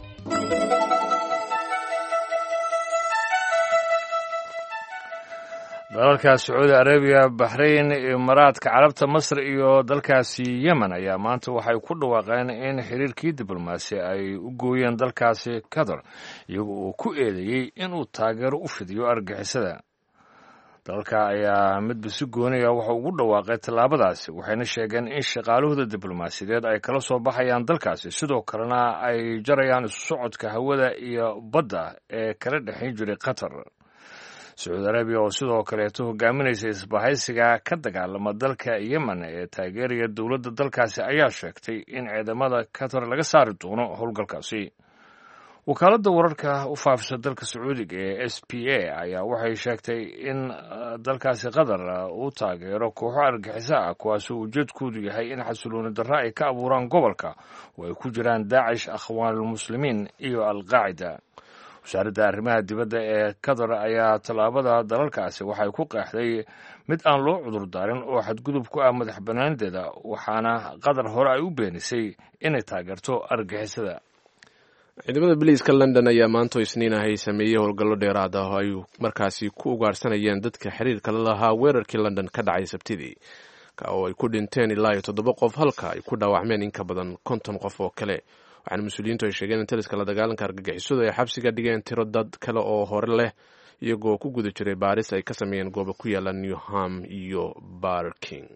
dalalka sacuudi arabiya baxrayn imaaraadka carabta masar iyo dalkaasi yemen ayaa maanta waxay ku dhawaaqeen in xiriirkii diblomaasi ay u gooyeen dalkaasi qatar iyaga oo ku eedeeyey inuu taageero u fidiyo argixisada dalalka ayaa midba si goonaya waxa ugu dhawaaqay tallaabadaasi waxayna sheegeen in shaqaalahooda diblomaasiyadeed ay kala soo baxayaan dalkaasi sidoo kalena ay jarayaan isu socodka hawada iyo badda ee kala dhexayn jiray qatar sacuudi arabiya oo sidoo kaleeto hogaaminaysa isbahaysiga ka dagaalama dalka yemen ee taageeraya dowladda dalkaasi ayaa sheegtay in ciidamada qatar laga saari doono howlgalkaasi wakaaladda wararka u faafisa dalka sacuudiga ee s p a ayaa waxay sheegtay in dalkaasi qatar uu taageero kooxo argaxiso ah kuwaasoo ujeedkoodu yahay in xasilooni darro ay ka abuuraan gobolka oo ay ku jiraan daacish akhwaanulmuslimiin iyo alqaacida wasaaradda arrimaha dibadda ee qatar ayaa tallaabada dalalkaasi waxay ku qeexday mid aan loo cudurdaarin oo xadgudub ku ah madax bannaanideeda waxaana qatar hore ay u beenisay inay taageerto argixisada
ciidamada biliiska london ayaa maanta isniin ahay sameeyey howlgallo dheeraad ah oo ay markaasi ku ugaarsanayeen dadka xiriirka la lahaa weerarkii london ka dhacay sabtidii oo ay ku dhinteen ilaa iyo toddoba qof halka ay ku dhaawacmeen in ka badan konton qof oo kale waxaana mas-uuliyiintu ay sheegeen in taliska la dagaalanka argagixisadu ay xabsiga dhigeen tiro dad kale oo hore leh iyagoo ku guda jiray baaris ay ka sameeyeen goobo ku yaala newham iyo barking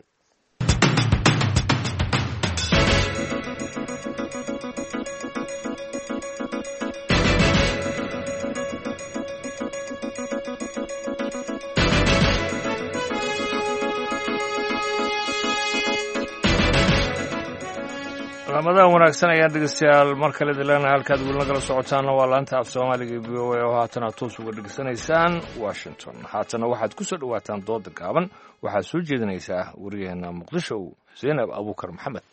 ramadaan wanaagsan ayaan dhegeystayaal mar kale dilaana halkaad weli nagala socotaana waa laanta af soomaaliga v o a oo haatan aad toos uga dhegeysanaysaan washington. haatana waxaad ku soo dhowaataan dooda gaaban waxaad soo jeedinaysaa wariyaheena muqdisho zaynab abuukar maxamed.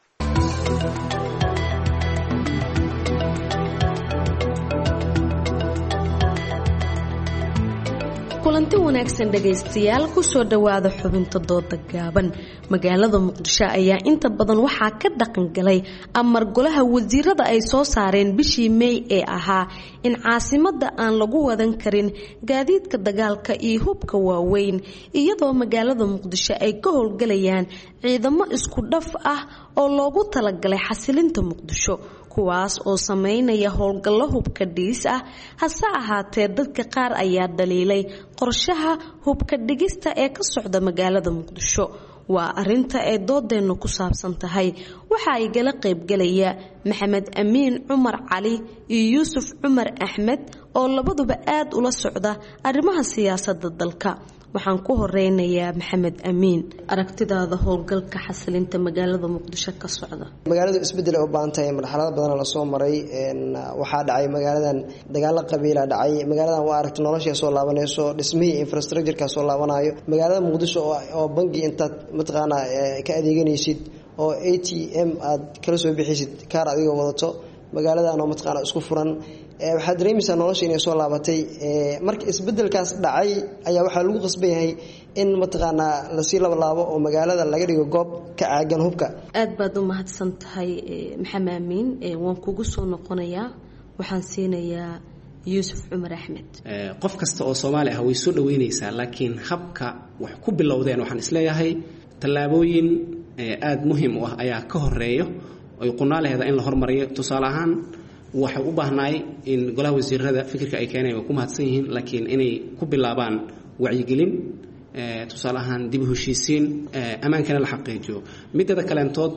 kulanti wanaagsan dhagaystayaal ku soo dhawaada xubinta dooda gaaban. magaalada muqdisho ayaa inta badan waxaa ka dhaqan galay amar golaha wasiirada ay soo saareen bishii May ee ahaa in caasimada aan lagu wadan karin gaadiidka dagaalka iyo hubka waaweyn, iyadoo magaalada muqdisho ay ka howlgalayaan ciidamo isku dhaf ah oo loogu talagalay xasilinta muqdisho, kuwaas oo sameynaya howlgallo hubka dhigis ah. hase ahaatee dadka qaar ayaa dhaliilay qorshaha hubka dhigista ee ka socda magaalada muqdisho. waa arinta ay doodeenu ku saabsan tahay. waxa ay gala qaybgalaya maxamed amiin cumar cali iyo yuusuf cumar axmed oo labaduba aad ula socda arrimaha siyaasadda dalka. waxaan ku horeynayaa maxamed amiin, aragtidaada howlgalka xasilinta magaalada muqdisho ka socda.
magaaladu isbedel u baahan tahay, marxalado badan la soo maray. waxaa dhacay magaaladan dagaalo qabiila dhacay, magaaladan waa aragti nolosha soo laabanayso, dhismihii infrastructure-ka soo laabanayo. magaalada muqdisho oo bangi intaad mataqaana ka adeeganaysid oo A T M aad kala soo bixisid kaar adiga wadato, magaaladan oo mataqaana isku furan, waxaad dareemaysaa nolosha inay soo laabatay. marka isbedelkaas dhacay ayaa waxaa lagu qasban yahay in mataqaanaa lasii labalaabo oo magaalada laga dhigo goob ka caagan hubka.
aad baad u mahadsan tahay maxamed amiin. waan kugu soo noqonayaa, waxaan siinayaa yuusuf cumar axmed.
qof kasta oo soomaali ah way soo dhaweynaysaa, laakiin habka wax ku bilowdeen waxaan isleeyahay tallaabooyin aad muhiim u ah ayaa ka horeeyo oy qunaalaheeda in la hormariyo. tusaale ahaan waxay u baahnaay in golaha wasiirada fikirka ay keeneen way ku mahadsan yihiin, laakiin inay ku bilaabaan wacyigelin, tusaale ahaan dib u heshiisiin, ammaankana la xaqiijiyo. midada kaleentood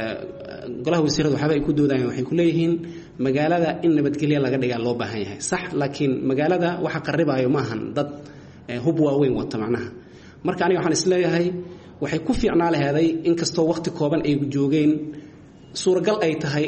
golaha wasiirada waxaaba ay ku doodayaan, waxay ku leeyihiin magaalada in nabadgelyo laga dhigaa loo baahan yahay. sax, laakiin magaalada waxa qaribaayo maahan dad hub waaweyn wata macnaha. marka aniga waxaan isleeyahay waxay ku fiicnaa laheeday inkastoo waqti kooban ay joogeen, suuragal ay tahay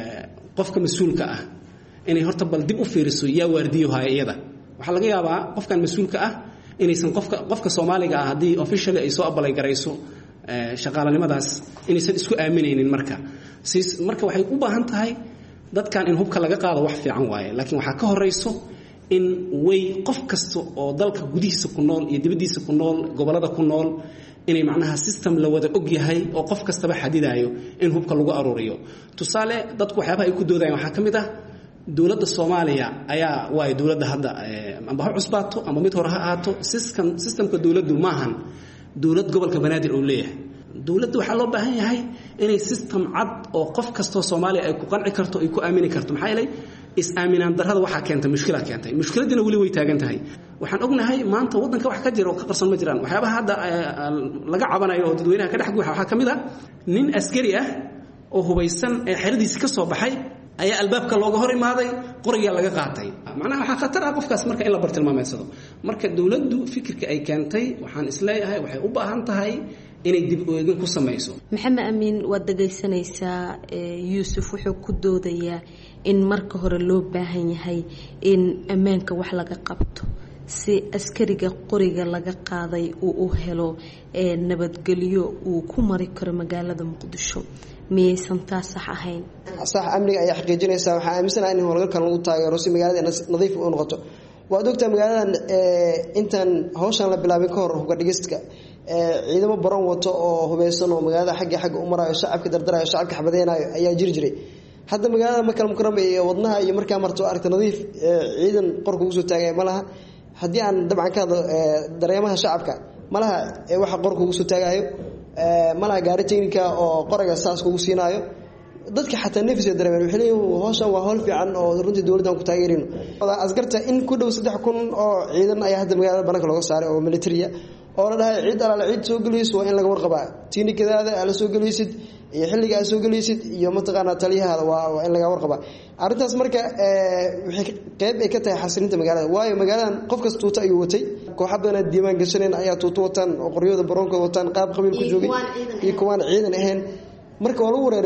qofka mas-uulka ah inay horta bal dib u fiiriso yaa waardiyo haya iyada. waxaa laga yaabaa qofkan mas-uulka ah inaysan qofka qofka Soomaaliga ah haddii officially ay soo abalay garayso shaqaalanimadaas inaysan isku aaminaynin. marka siis marka waxay u baahan tahay dadkan in hubka laga qaado wax fiican waaye, laakiin waxaa ka horeyso in way qof kasta oo dalka gudihiisa ku nool iyo dibadiisa ku nool, gobolada ku nool, inay macnaha system la wada og yahay oo qof kastaba xadidayo in hubka lagu aruuriyo. tusaale dadku waxyaabaha ay ku doodayaan waxaa ka mid ah dowladda Soomaaliya ayaa waa dowladda hadda amba ha cusbaato ama mid hore ha ahaato, system systemka dowladdu maahan dowlad gobolka Banaadir oo leeyahay. dowladdu waxaa loo baahan yahay inay system cad oo qof kasta Soomaaliya ay ku qanci karto, ay ku aamini karto. maxaa yeelay is aaminaan darrada waxaa keentay mushkilad keentay, mushkiladina weli way taagan tahay. waxaan ognahay maanta wadanka wax ka jira oo ka qarsan ma jiraan. waxyaabaha hadda laga cabanayo oo dadweynaha ka dhex guuxa waxaa ka mid ah nin askari ah oo hubaysan ee xeradiisa ka soo baxay ayaa albaabka looga hor imaaday, qoriga laga qaatay. macnaha waxa khatar ah qofkaas marka in la bartilmaameedsado. marka dawladdu fikirka ay keentay waxaan isleeyahay waxay u baahan tahay inay dib u eegin ku samayso.
maxamed amiin, waad dhagaysanaysaa yuusuf wuxuu ku doodayaa in marka hore loo baahan yahay in ammaanka wax laga qabto si askariga qoriga laga qaaday uu u helo nabadgelyo uu ku mari karo magaalada muqdisho. miyaysan taas sax ahayn?
sax, amniga ayaa xaqiijinaysaa. waxaa aaminsanahay in howlgalkan lagu taageero si magaalada nadiif u noqoto. waad ogtaa magaaladan intaan hawshan la bilaabin ka hor hubka dhigistka ciidamo baran wato oo hubeysan oo magaalada xagga xagga u marayo, shacabka dardarayo, shacabka xabadeenayo ayaa jiri jiray. hadda magaalada Makal Mukarrama iyo wadnaha iyo markaa marto aragta nadiif ciidan qorka ugu soo taagay malaha. haddii aan dabcan ka hadlo dareemaha shacabka malaha waxa qorka ugu soo taagayo, malaha gaari technica oo qoriga saas ugu siinayo. dadka xataa nafis dareemeen waxay leeyihiin hawshan waa hawl fiican oo runtii dawladdan ku taageerino. askarta in ku dhow saddex kun oo ciidan ayaa hadda magaalada bannaanka looga saaray oo military oo la dhahay ciid alaala ciid soo galayso waa in laga warqabaa. tiinikadaada ala soo galaysid iyo xilliga aad soo galaysid iyo mataqaana taliyahaada waa in laga warqabaa. arrintaas marka waxay qayb ay ka tahay xasilinta magaalada, waayo magaaladan qof kasta tuuta ayuu watay. kooxo badan diiwaan gashaneen ayaa tuuto wataan oo qoryada baroonkooda wataan, qaab qabiil ku joogay iyo kuwaan ciidan ahayn. marka waa lagu wareeray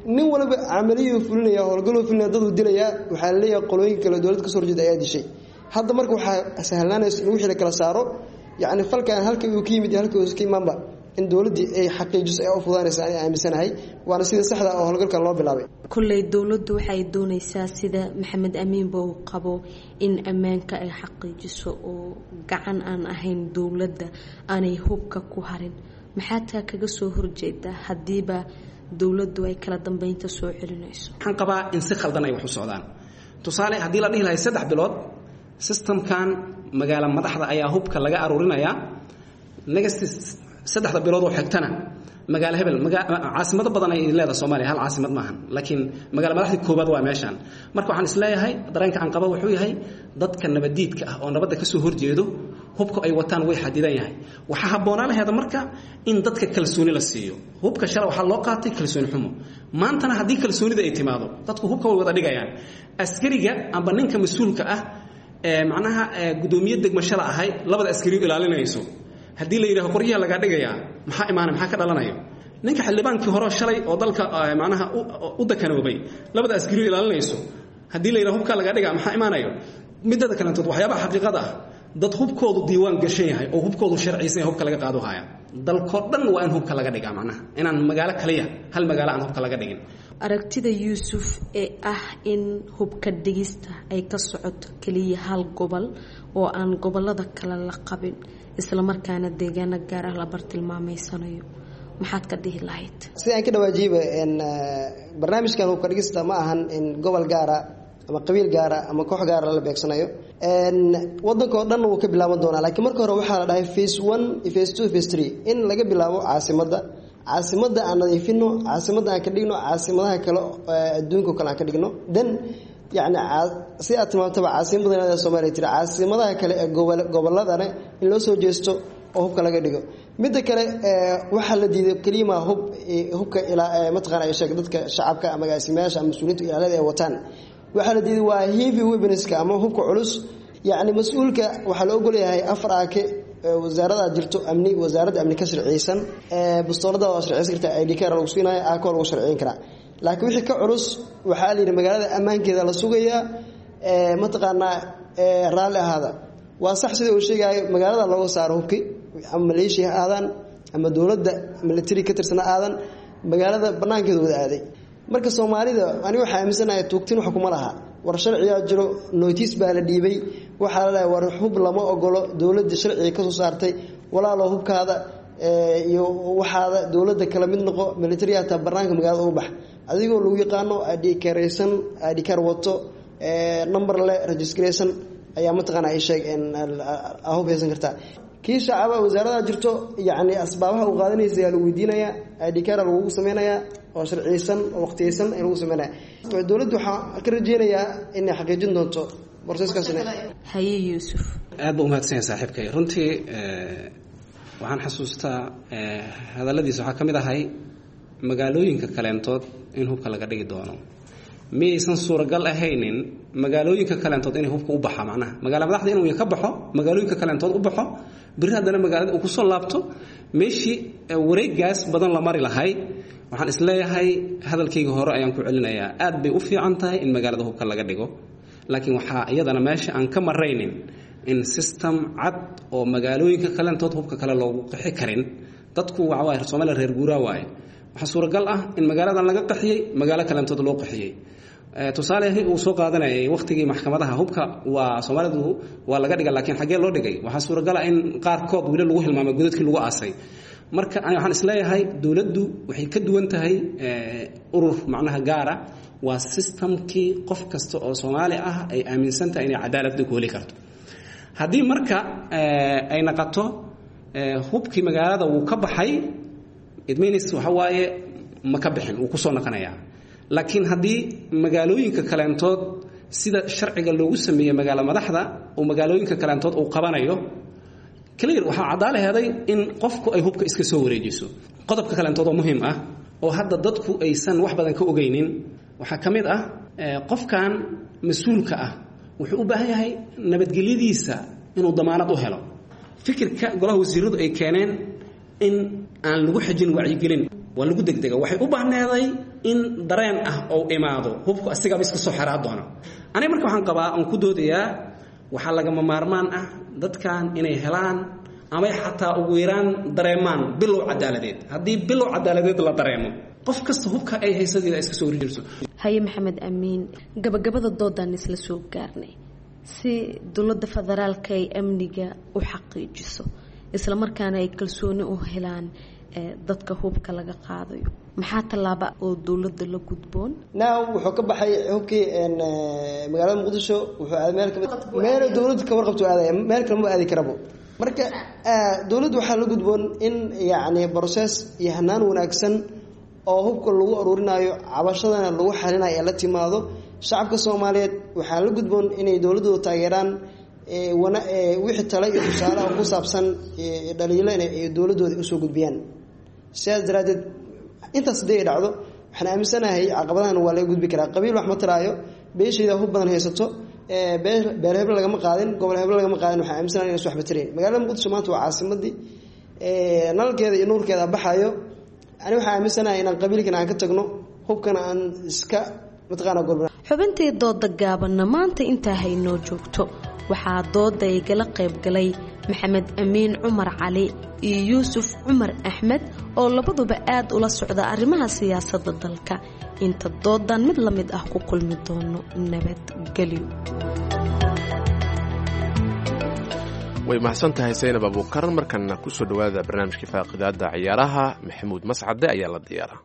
nin walba camaliyuu fulinaya howlgaluu fulinaya dad uu dilaya waxaa la leeyahay qolooyin kale dowladda kasoo horjeeda ayaa dishay hadda marka waxaa sahlaanaysa in wixii la kala saaro yacni falkan halka uu ka yimid iyo halka uu ka imaanba in dowladdii ay xaqiijiso ay u fudaanaysa aan aaminsanahay waana sida saxda oo howlgalkan loo bilaabay
kulley dowladdu waxay doonaysaa sida maxamed amiinba uu qabo in ammaanka ay xaqiijiso oo gacan aan ahayn dowladda aanay hubka ku harin maxaa taa kaga soo horjeeda haddiiba dowladdu ay kala dambeynta soo celinayso
waxaan qabaa in si khaldan ay wax u socdaan tusaale haddii la dhihi lahay saddex bilood systemkan magaalo madaxda ayaa hubka laga aruurinayaa next saddexda bilood oo xigtana magaalo hebel caasimado badan ay leedahay Soomaaliya hal caasimad maahan laakiin magaalo madaxda koobaad waa meeshan marka waxaan isleeyahay dareenka aan qabo wuxuu yahay dadka nabadiidka ah oo nabadda ka soo horjeedo hubka ay wataan way xadidan yahay waxa habboonaa lahayd marka in dadka kalsooni la siiyo hubka shalay waxa loo qaatay kalsooni xumo maantana haddii kalsoonida ay timaado dadku hubka way wada dhigayaan askariga amba ninka mas'uulka ah ee macnaha gudoomiye degmashada ahay labada askari ilaalinayso haddii la yiraahdo qoryaha laga dhigayaa maxaa imaanay maxaa ka dhalanayo ninka xildhibaankii hore shalay oo dalka macnaha u dakanoobay labada askari ilaalinayso haddii la yiraahdo hubka laga dhigaa maxaa imaanayo midada kale intood waxyaabaha xaqiiqada ah dad hubkoodu diiwaan gashan yahay oo hubkoodu sharciisan hubka laga qaado haya dalkoo dhan waa in hubka laga dhigaa macnaha inaan magaalo kaliya hal magaalo aan hubka laga dhigin
aragtida Yuusuf ee ah in hubka dhigista ay ka socoto kaliya hal gobol oo aan gobolada kale la qabin isla markaana deegaano gaar ah la bartilmaameysanayo maxaad ka dhihi lahayd
si aan ka dhawaajiba in barnaamijkan hubka dhigista ma ahan in gobol gaar ah ama qabiil gaar ah ama koox gaar ah la beegsanayo een wadanka oo dhan uu ka bilaaban doonaa laakiin marka hore waxa la dhahay phase one phase two phase three in laga bilaabo caasimadda caasimadda aan nadiifino caasimadda aan ka dhigno caasimadaha kale adduunka kale aan ka dhigno dan yani si aad timaantaba caasimadda Soomaaliya tiri caasimadaha kale ee goboladana in loo soo jeesto oo hubka laga dhigo midda kale waxa la diiday kaliya hub hubka ilaa mataqaan ay sheeg dadka shacabka ama gaasimayaasha ama mas'uuliyiinta ilaalada ay wataan waxa la diiday waa heavy weaponska ama hubka culus yani mas'uulka waxa la ogol yahay afar aake wasaaradda jirto amni wasaaradda amni ka sharciysan ee bastoolada oo sharciysan karta ay dhikar lagu siinayo aako lagu sharciyin kara laakiin wixii ka culus waxa la yiri magaalada ammaankeeda la sugayaa ee mataqaana ee raali ahada waa sax sida uu sheegay magaalada lagu saaro hubki ama Malaysia aadan ama dawladda military ka tirsan aadan magaalada banaankeeda wada aaday marka Soomaalida aniga waxa aaminsanahay tuugtin wax kuma laha war sharciga jiro notice baa la dhiibay waxa la war hub lama ogolo dawladda sharciga ka soo saartay walaalo hubkaada ee iyo waxaada dawladda kala mid noqo military ta banaanka magaalada u bax adigoo lagu yaqaano I D careysan I D card wato ee number le registration ayaa mataqaana ay sheeg in ahubeysan kartaa kii shacaba wasaaradda jirto yaani asbaabaha uu qaadanaysa ayaa lagu weydiinaya I D card lagu sameeynaya oo sharciysan oo waqtiyeysan ay lagu sameeynaya dawladdu waxa ka rajeenayaa in ay xaqiijin doonto processkaasina
haye Yuusuf
aad buu mahadsan saaxiibkay runtii waxaan xasuustaa hadaladiisa waxa kamid ahay magaalooyinka kaleentood in hubka laga dhigi doono miyaysan suuragal ahaynin magaalooyinka kaleentood inay hubka u baxaa macnaha magaalo madaxda inuu ka baxo magaalooyinka kaleentood u baxo biri haddana magaalada uu ku soo laabto meeshii wareegaas badan la mari lahay waxaan isleeyahay hadalkayga hore ayaan ku celinayaa aad bay u fiican tahay in magaalada hubka laga dhigo laakiin waxaa iyadana meesha aan ka maraynin in system cad oo magaalooyinka kaleentood hubka kale loogu qixi karin dadku waxa waaye Soomaaliya reer guuraa waaye waxa suuragal ah in magaaladan laga qaxiyay magaalo kaleentood loo qaxiyay tusaale uu soo qaadanayay waqtigii maxkamadaha hubka waa Soomaalidu waa laga dhigay laakiin xagee loo dhigay waxa suuragal ah in qaar kood wili lagu hilmaamay godadkii lagu aasay marka waxaan isleeyahay dawladdu waxay ka duwan tahay urur macnaha gaara waa systemkii qof kasta oo Soomaali ah ay aaminsan tahay inay cadaalad ku heli karto haddii marka ay naqato hubkii magaalada uu ka baxay it means waxa waaye ma ka bixin uu ku soo naqanayaa laakiin haddii magaalooyinka kaleentood sida sharciga loogu sameeyay magaalo madaxda oo magaalooyinka kaleentood uu qabanayo clear waxa cadaalaheeday in qofku ay hubka iska soo wareejiso qodobka kaleentood oo muhiim ah oo hadda dadku aysan wax badan ka ogeynin waxa kamid ah qofkan mas'uulka ah wuxuu u baahan yahay nabadgelyadiisa inuu damaanad u helo fikirka golaha wasiiradu ay keeneen in aan lagu xajin wacyigelin waa lagu degdega waxay u baahneeday in dareen ah oo imaado hubku asigaba iska soo xiraa doona aniga marka waxaan qabaa aan ku doodayaa waxaa lagama maarmaan ah dadkan inay helaan ama xataa ugu yaraan dareemaan bilow cadaaladeed haddii bilow cadaaladeed la dareemo qof kasta hubka ay haysadeeda iska soo rijirso
haye maxamed amiin gabagabada doodan isla soo gaarnay si dowladda federaalka ay amniga u xaqiijiso isla markaana ay kalsooni u helaan dadka hubka laga qaadayo maxaa tallaabo oo dowladda la gudboon
now wuxuu ka baxay hubkii magaalada muqdisho wuxuu aaday meel kamid meel dowladda ka warqabto aaday meel kale ma aadi karabo marka dowladda waxaa la gudboon in yacni process iyo hanaan wanaagsan oo hubka lagu aruurinayo cabashadana lagu xalinayo ee la timaado shacabka Soomaaliyeed waxaa la gudboon inay dowladdu taageeraan ee wana wixii talo iyo tusaale ku saabsan dhaliilo inay dowladooda u soo gudbiyaan sidaas daraadeed intaas day dhacdo waxaan aaminsanahay caqabadahan waa laga gudbi karaa qabiil wax ma taraayo beeshayda hub badan haysato ee beer hebel laga ma qaadin gobol hebel laga ma qaadin waxaan aaminsanahay inay wax batareen magaalada Muqdisho maanta waa caasimadii ee nalkeeda iyo nuurkeeda baxayo ani waxaan aaminsanahay inaan qabiilkan aan ka tagno hubkana aan iska mataqaana golbana
xubintii dooda gaabanna maanta intaa haynoo joogto waxaa dooda ay gala qayb galay maxamed amiin cumar cali iyo yuusuf cumar axmed oo labaduba aad ula socda arrimaha siyaasadda dalka inta doodan mid la mid ah ku kulmi doono nabadgelyo
way mahadsan tahay Saynab Abuukar markana ku soo dhawaada barnaamijka faaqidaada ciyaaraha Maxamuud Mascade ayaa la diyaaraa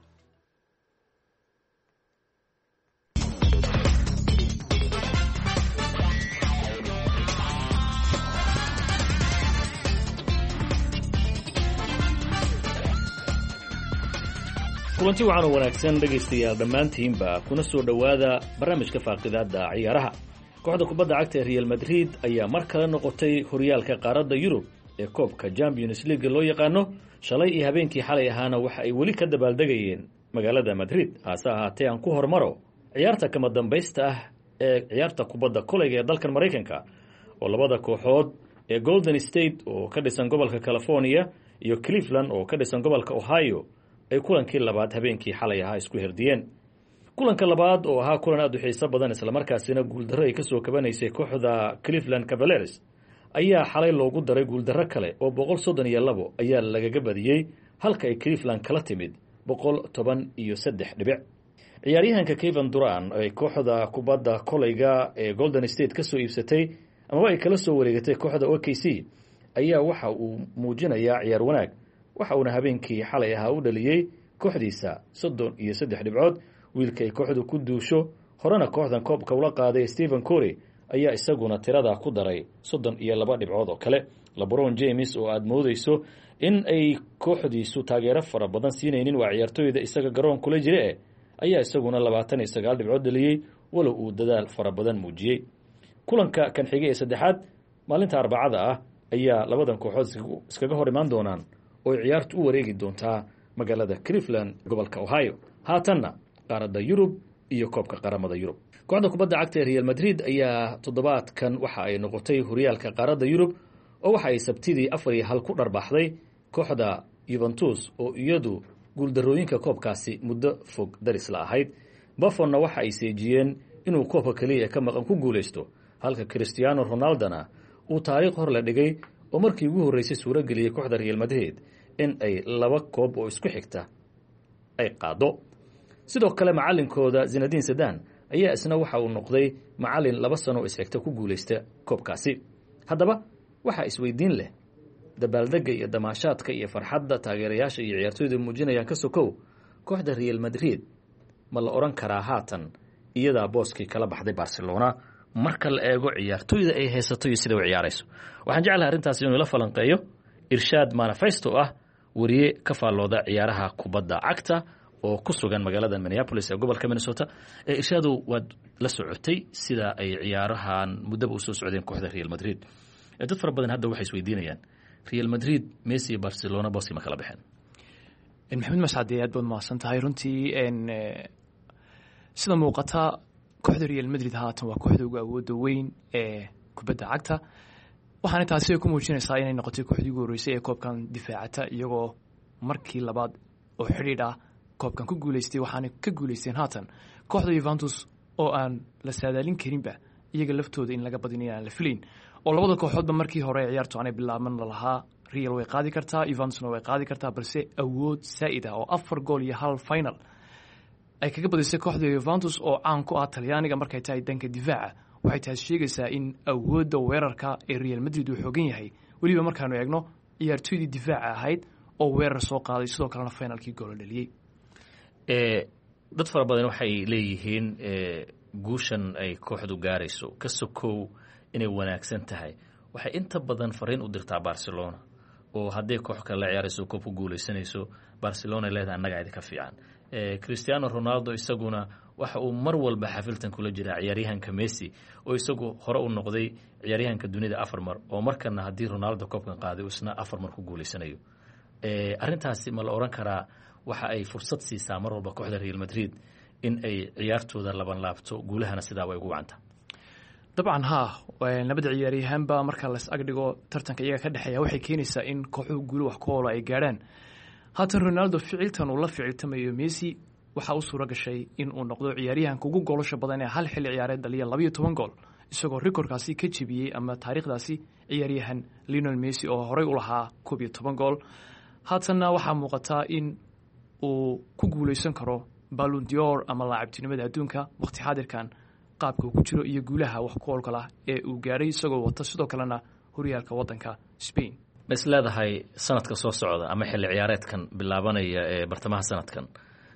kulanti waxaan wanaagsan dhagaystayaal dhammaantiinba kuna soo dhowaada barnaamijka faaqidaada ciyaaraha kooxda kubadda cagta ee Real Madrid ayaa mar kale noqotay horyaalka qaaradda Yurub ee koobka Champions League loo yaqaano shalay iyo habeenkii xalay ahaana waxa ay weli ka dabaaldegayeen magaalada Madrid hase ahaatee aan ku hormaro ciyaarta kama dambaysta ah ee ciyaarta kubadda kolayga ee dalkan Mareykanka oo labada kooxood ee Golden State oo ka dhisan gobolka California iyo Cleveland oo ka dhisan gobolka Ohio ay kulankii labaad habeenkii xalay ahaa isku herdiyeen kulanka labaad oo ahaa kulan aad u xiiso badan isla markaasina guuldarro ay ka soo kabanaysay kooxda Cleveland Cavaliers ayaa xalay loogu daray guuldarro kale oo boqol soddon iyo labo ayaa lagaga badiyey halka ay Cleveland kala timid boqol toban iyo saddex dhibic ciyaaryahanka Kevin Durant ee kooxda kubadda kolayga ee Golden State ka soo iibsatay ama ay kala soo wareegatay kooxda O K C ayaa waxa uu muujinayaa ciyaar wanaag waxa uuna habeenkii xalay ahaa u dhaliyey kooxdiisa soddon iyo saddex dhibcood wiilka ay kooxdu ku duusho horena kooxdan koobka ula qaaday Stephen Curry ayaa isaguna tirada ku daray soddon iyo laba dhibcood oo kale LeBron James oo aad moodayso in ay kooxdiisu taageero fara badan siinaynin waa ciyaartooyda isaga garoon kula jira ayaa isaguna labaatan iyo sagaal dhibcood dhaliyey walow uu dadaal fara badan muujiyey kulanka kan xigay ee saddexaad maalinta arbacada ah ayaa labadan kooxood iskaga hor imaan doonaan oo ciyaartu u wareegi doontaa magaalada Cleveland gobolka Ohio haatanna qaaradda Yurub iyo koobka qaramada Yurub kooxda kubadda cagta ee Real Madrid ayaa toddobaadkan waxa ay noqotay horyaalka qaaradda Yurub oo waxa ay sabtidii afar iyo hal ku dharbaxday kooxda Juventus oo iyadu guuldarooyinka koobkaasi muddo fog daris la ahayd Buffon waxa ay seejiyeen inuu koobka kaliya ka maqan ku guuleysto halka Cristiano Ronaldo uu taariikh hor la dhigay oo markii ugu horeysay suuro geliyay kooxda Real Madrid in ay laba koob oo isku xigta ay qaado sidoo kale macallinkooda Zinedine Zidane ayaa isna waxa uu noqday macallin laba sano isxigta ku guuleysta koobkaasi haddaba waxa isweydiin leh dabaaldega iyo damaashaadka iyo farxadda taageerayaasha iyo ciyaartooyda muujinayaan ka sokow kooxda Real Madrid ma la oran karaa haatan iyada booskii kala baxday Barcelona marka la eego ciyaartooyda ay haysato iyo sida ay ciyaarayso waxaan jeclahay arrintaas inuu la falanqeeyo Irshaad Manifesto ah wariye ka faallooda ciyaaraha kubadda cagta oo ku sugan magaalada Minneapolis ee gobolka Minnesota ee Irshaadu waad la socotay sida ay ciyaarahan muddo u soo socdeen kooxda Real Madrid ee dad fara badan hadda waxay isweydiinayaan Real Madrid Messi iyo Barcelona booski ma kala baxeen
in Maxamed Mascade aad baad mahadsan tahay runtii in sida muuqata kooxda Real Madrid haatan waa kooxda ugu awoodda weyn ee kubadda cagta waxaana taasi ku muujinaysaa inay noqotay kooxdii ugu horeysay ee koobkan difaacata iyagoo markii labaad oo xidhiidh ah koobkan ku guulaystay waxaana ka guulaysteen haatan kooxda Juventus oo aan la saadaalin karinba iyaga laftooda in laga badin inaan la filayn oo labada kooxoodba markii hore ciyaartu aanay bilaaban lahaa Real way qaadi kartaa Juventusna way qaadi kartaa balse awood saa'id ah oo afar gool iyo hal final ay kaga badisay kooxda Juventus oo caan ku ah Talyaaniga markay tahay danka difaaca waxay taas sheegaysaa in awoodda weerarka ee Real Madrid uu xoogan yahay waliba markaanu eegno ciyaartoydii difaaca ahayd oo weerar soo qaaday sidoo kalena finalkii gool dhaliyay
ee dad fara badan waxay leeyihiin ee guushan ay kooxdu gaarayso ka sokow inay wanaagsan tahay waxay inta badan fariin u dirtaa Barcelona oo haddii koox kale la ciyaarayso koob ku guuleysanayso Barcelona leedahay annaga idinka fiican ee Cristiano Ronaldo isaguna waxa uu mar walba xafiltan kula jira ciyaaryahanka Messi oo isagu hore u noqday ciyaaryahanka dunida afar mar oo markana haddii Ronaldo koobkan qaaday isna afar mar ku guuleysanayo ee arintaasi ma la oran karaa waxa ay fursad siisaa mar walba kooxda Real Madrid in ay ciyaartooda laban laabto guulahana sidaa way ugu wacanta
dabcan ha labada ciyaaryahanba marka la is agdhigo tartanka iyaga ka dhaxeeya waxay keenaysaa in kooxuhu guulo wax ku oolo ay gaaraan haatan Ronaldo ficiltan uu la ficiltamayo Messi waxa uu suura gashay in uu noqdo ciyaaryahanka ugu goolasho badan ee hal xilli ciyaareed dhaliya laba iyo toban gool isagoo rikoorkaasi ka jabiyay ama taariikhdaasi ciyaaryahan Lionel Messi oo horey u lahaa koob iyo toban gool haatanna waxaa muuqata in uu ku guuleysan karo Ballon d'Or ama laacibtinimada adduunka waqti xaadirkan qaabka uu ku jiro iyo guulaha wax ku oolka ah ee uu gaaray isagoo wata sidoo kalena horyaalka wadanka Spain
bas leedahay sanadka soo socda ama xilli ciyaareedkan bilaabanaya ee bartamaha sanadkan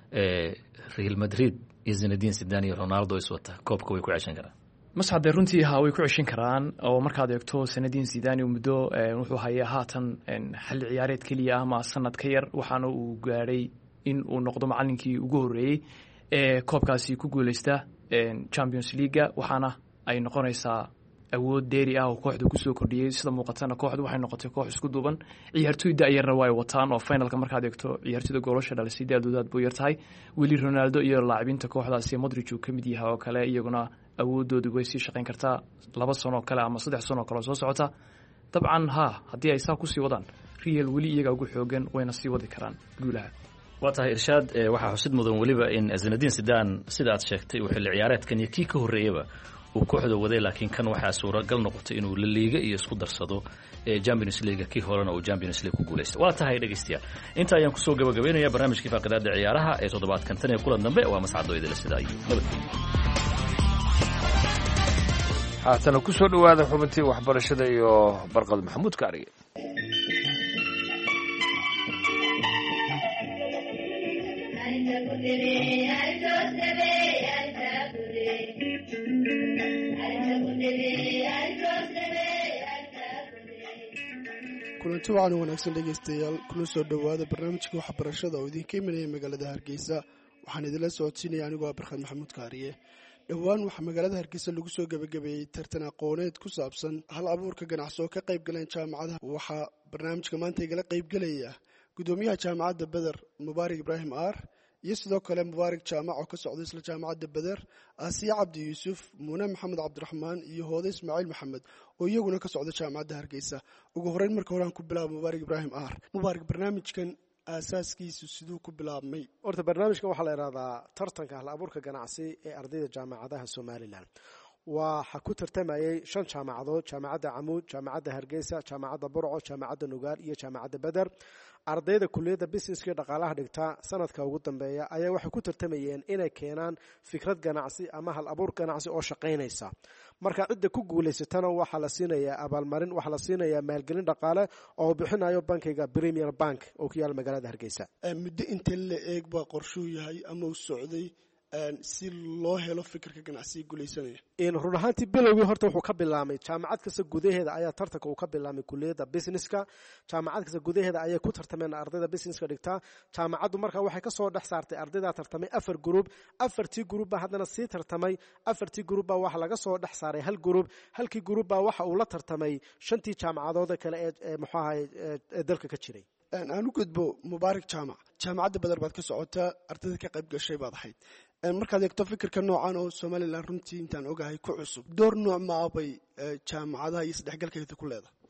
ee Real Madrid iyo Zinedine Zidane iyo Ronaldo is wata koobka way ku ceshan karaan
masxadde runtii ha way ku ceshan karaan oo markaad eegto Zinedine Zidane muddo wuxuu hayaa haatan xilli ciyaareed kaliya ama sanad ka yar waxaana uu gaaray in uu noqdo macallinkii ugu horeeyay ee koobkaasi ku guuleysta Champions League waxaana ay noqonaysaa awood dheeri ah oo kooxdu ku soo kordhiyay sida muuqatana kooxdu waxay noqotay koox isku duuban ciyaartoyda ayarna way wataan oo finalka markaad eegto ciyaartoyda goolasha dhalisay daadood buu yartahay wili Ronaldo iyo laacibinta kooxdaasi Modric uu kamid yahay oo kale iyaguna awoodoodu way sii shaqayn kartaa laba sano kale ama saddex sano kale soo socota dabcan ha haddii ay saa ku sii wadaan Real wili iyaga ugu xoogan wayna sii wadi karaan guulaha
waa tahay irshaad waxaa xusid mudan waliba in Zinedine Zidane sida aad sheegtay uu xilli ciyaareedkan iyo kii ka horeeyaba uu kooxda waday laakiin kan waxaa suuragal noqotay inuu la liiga iyo isku darsado ee Champions League kii horena uu Champions League ku guuleystay waa tahay dhageystayaal inta ayaan ku soo gabagabeynaya barnaamijkii faaqidaada ciyaaraha ee toddobaadkan tan iyo kulan dambe waa mas'aado idil sidaa iyo nabadgelyo
haatana ku soo dhawaada xubintii waxbarashada iyo barqad maxamuud kaariye
kulanti wacan wanaagsan dhegaystayaal kuna soo dhowaada barnaamijka waxbarashada oo idinka imanaya magaalada Hargeysa waxaan idinla socodsiinaya anigoo ah Barkad Maxamuud Kaariye dhowaan waxaa magaalada Hargeysa lagu soo gabagabeeyey tartan aqooneed ku saabsan hal abuurka ganacsi oo ka qayb galeen jaamacadaha waxaa barnaamijka maanta igala qayb galaya gudoomiyaha jaamacadda Beder Mubaarak Ibrahim Aar iyo sidoo kale Mubaarak Jaamac oo ka socda isla jaamacadda Beder Asiya Cabdi Yuusuf Muuna Maxamed Cabdiraxmaan iyo Hooday Ismaaciil Maxamed oo iyaguna ka socda jaamacadda Hargeysa ugu horeyn marka hore aan ku bilaabo Mubaarak Ibrahim Aar Mubaarak barnaamijkan asaaskiisu siduu ku bilaabmay
horta barnaamijkan waxaa la yiraahdaa tartanka hal abuurka ganacsi ee ardayda jaamacadaha Soomaaliland waxa ku tartamayay shan jaamacadood jaamacadda Camuud jaamacadda Hargeysa jaamacadda Burco jaamacadda Nugaal iyo jaamacadda Beder ardayda kulliyadda businesska dhaqaalaha dhigta sanadka ugu dambeeya ayaa waxay ku tartamayeen inay keenaan fikrad ganacsi ama hal abuur ganacsi oo shaqaynaysa marka cidda ku guuleysatana waxa la siinayaa abaalmarin waxa la siinayaa maalgelin dhaqaale oo bixinayo bankiga Premier Bank oo ku yaal magaalada Hargeysa
muddo inta la eeg baa qorshuu yahay ama uu socday si loo helo fikirka ganacsiga guuleysanaya
in run ahaantii bilowgii horta wuxuu ka bilaabmay jaamacad kasta gudaheeda ayaa tartanka uu ka bilaabmay kulliyadda businesska jaamacad kasta gudaheeda ayay ku tartameen ardayda businesska dhigta jaamacaddu markaa waxay ka soo dhex saartay ardayda tartamay afar group afartii group baa haddana sii tartamay afartii group baa waxa laga soo dhex saaray hal group halkii group baa waxa uu la tartamay shantii jaamacadood kale ee muxuu ahaay dalka ka jiray
aan u gudbo Mubaarak Jaamac jaamacadda Beder baad ka socotaa ardayda ka qayb gashay baad ahayd markaad eegto fikirka noocan oo Soomaaliland runtii intaan ogahay ku cusub door nooc ma ah bay jaamacadaha iyo isdhexgalkeeda ku leedahay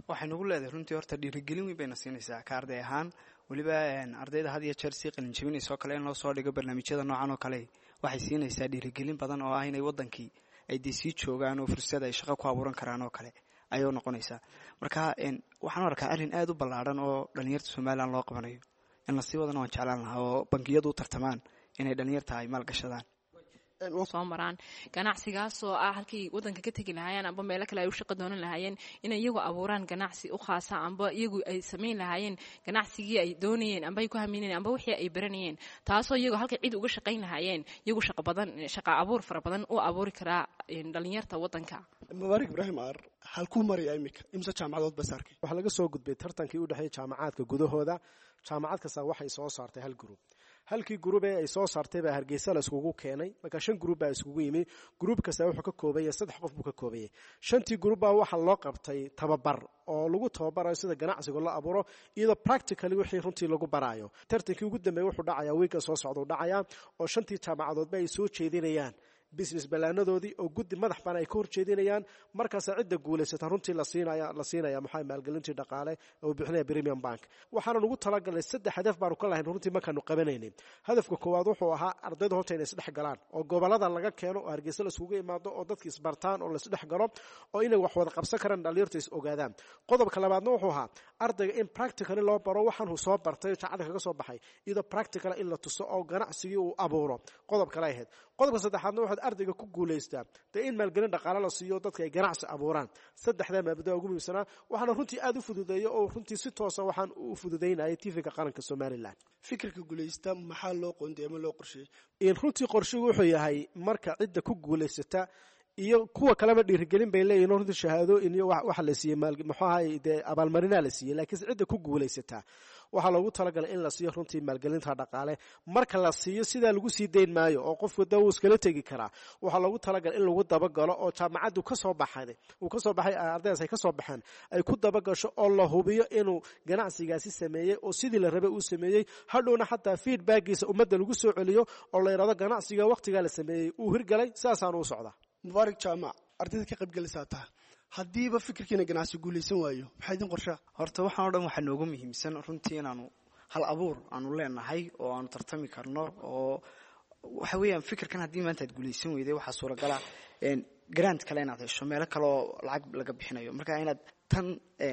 waxay nagu leedahay runtii horta dhiirigelin weyn bayna siinaysaa ka arday ahaan weliba ardayda had iyo jeer sii qalin jabinaysa oo kale in loo soo dhigo barnaamijyada noocan oo kale waxay siinaysaa dhiirigelin badan oo ah inay wadankii ay dee sii joogaan oo fursad ay shaqo ku abuuran karaan oo kale ayay noqonaysaa marka waxaan arkaa arrin aad u ballaaran oo dhalinyarta somalilan loo qabanayo in lasii wadana waan jeclaan lahaa oo bangiyadu u tartamaan inay dhalinyarta ay maalgashadaan
soo maraan ganacsigaas oo ah halkii wadanka ka tegi lahaayeen amba meelo kale ay u shaqo doonan lahaayeen inay iyagu abuuraan ganacsi u khaasa amba iyagu ay samayn lahaayeen ganacsigii ay doonayeen amba ay ku haminayeen amba wixii ay baranayeen taasoo iyagu halkay cid uga shaqayn lahaayeen iyagu shaqo badan shaqa abuur fara badan u abuuri karaa dhalinyarta wadanka.
mubaarak ibraahim aar halkuu maraya imika imse jaamacadood bas arkay waxaa laga soo gudbay tartankii u dhexeeyay jaamacaadka gudahooda jaamacad kasta waxay soo saartay hal group halkii group ee ay soo saartay baa Hargeysa la iskugu keenay marka shan group baa iskugu yimi group kasta wuxuu ka koobayay saddex qof buu ka koobayay shantii group baa waxa loo qabtay tababar oo lagu tababarayo sida ganacsiga la abuuro iyadoo practically wixii runtii lagu barayo tartankii ugu dambeeyay wuxuu dhacayaa week soo socda uu dhacayaa oo shantii jaamacadood bay soo jeedinayaan business balaanadoodii oo guddi madax baan ay ka hor jeedinayaan markaas cidda guuleysata runtii la siinaya la siinaya maxay maalgelintii dhaqaale oo bixinaya premium bank waxaana lagu talagalay saddex hadaf baan ku lahayn runtii markaanu qabanaynin hadafka koowaad wuxuu ahaa ardayda horta inay isdhex galaan oo gobolada laga keeno oo Hargeysa la isugu imaado oo dadkii isbartaan oo la isdhex galo oo inay wax wada qabsan karaan dhalinyarta is ogaadaan qodobka labaadna wuxuu ahaa ardayga in practically loo baro waxaan uu soo bartay jaacada kaga soo baxay iyadoo practical in la tuso oo ganacsigii uu abuuro qodobka la ahayd qodobka saddexaadna wuxuu ardayga ku guuleystaa in maalgelin dhaqaale la siiyo dadka ay ganacsi abuuraan saddexda maabada ugu muhiimsanaa waxaana runtii aad u fududeeyo oo runtii si toos ah waxaan u fududeynayay T V-ga qaranka Soomaaliland
fikirka guuleysta maxaa loo qoondeeyay ama loo qorsheeyay
in runtii qorshigu wuxuu yahay marka cidda ku guuleysata iyo kuwa kaleba dhiirigelin bay leeyihiin runtii shahaadooyin iyo waxa la siiyay maal maxaa de abaalmarina la siiyay laakiin cidda ku guuleysata waxa loogu talagalay in la siiyo runtii maalgelinta dhaqaale marka la siiyo sida lagu sii deyn maayo oo qofku dawo iskala tagi kara waxa loogu talagalay in lagu dabagalo oo jaamacadu ka soo baxay uu ka soo baxay ardayda ay ka soo baxaan ay ku dabagasho oo la hubiyo inuu ganacsigaasi sameeyay oo sidii la rabay uu sameeyay hadhowna xataa feedbackiisa ummadda lagu soo celiyo oo la yiraahdo ganacsiga waqtiga la sameeyay uu hirgalay saasaan u socdaa
mubaarak jaamac ardayda ka qayb galaysaa taa haddiiba fikirkiina ganacsi guulaysan waayo maxaa idin qorshaa
horta waxaan oo dhan waxaa noogu muhiimsan runtii inaanu hal abuur aanu leenahay oo aanu tartami karno oo waxa weeyaan fikirkan haddii maanta aad guulaysan weyday waxaa suuragala grant kale inaad hesho meelo kale oo lacag laga bixinayo marka inaad tan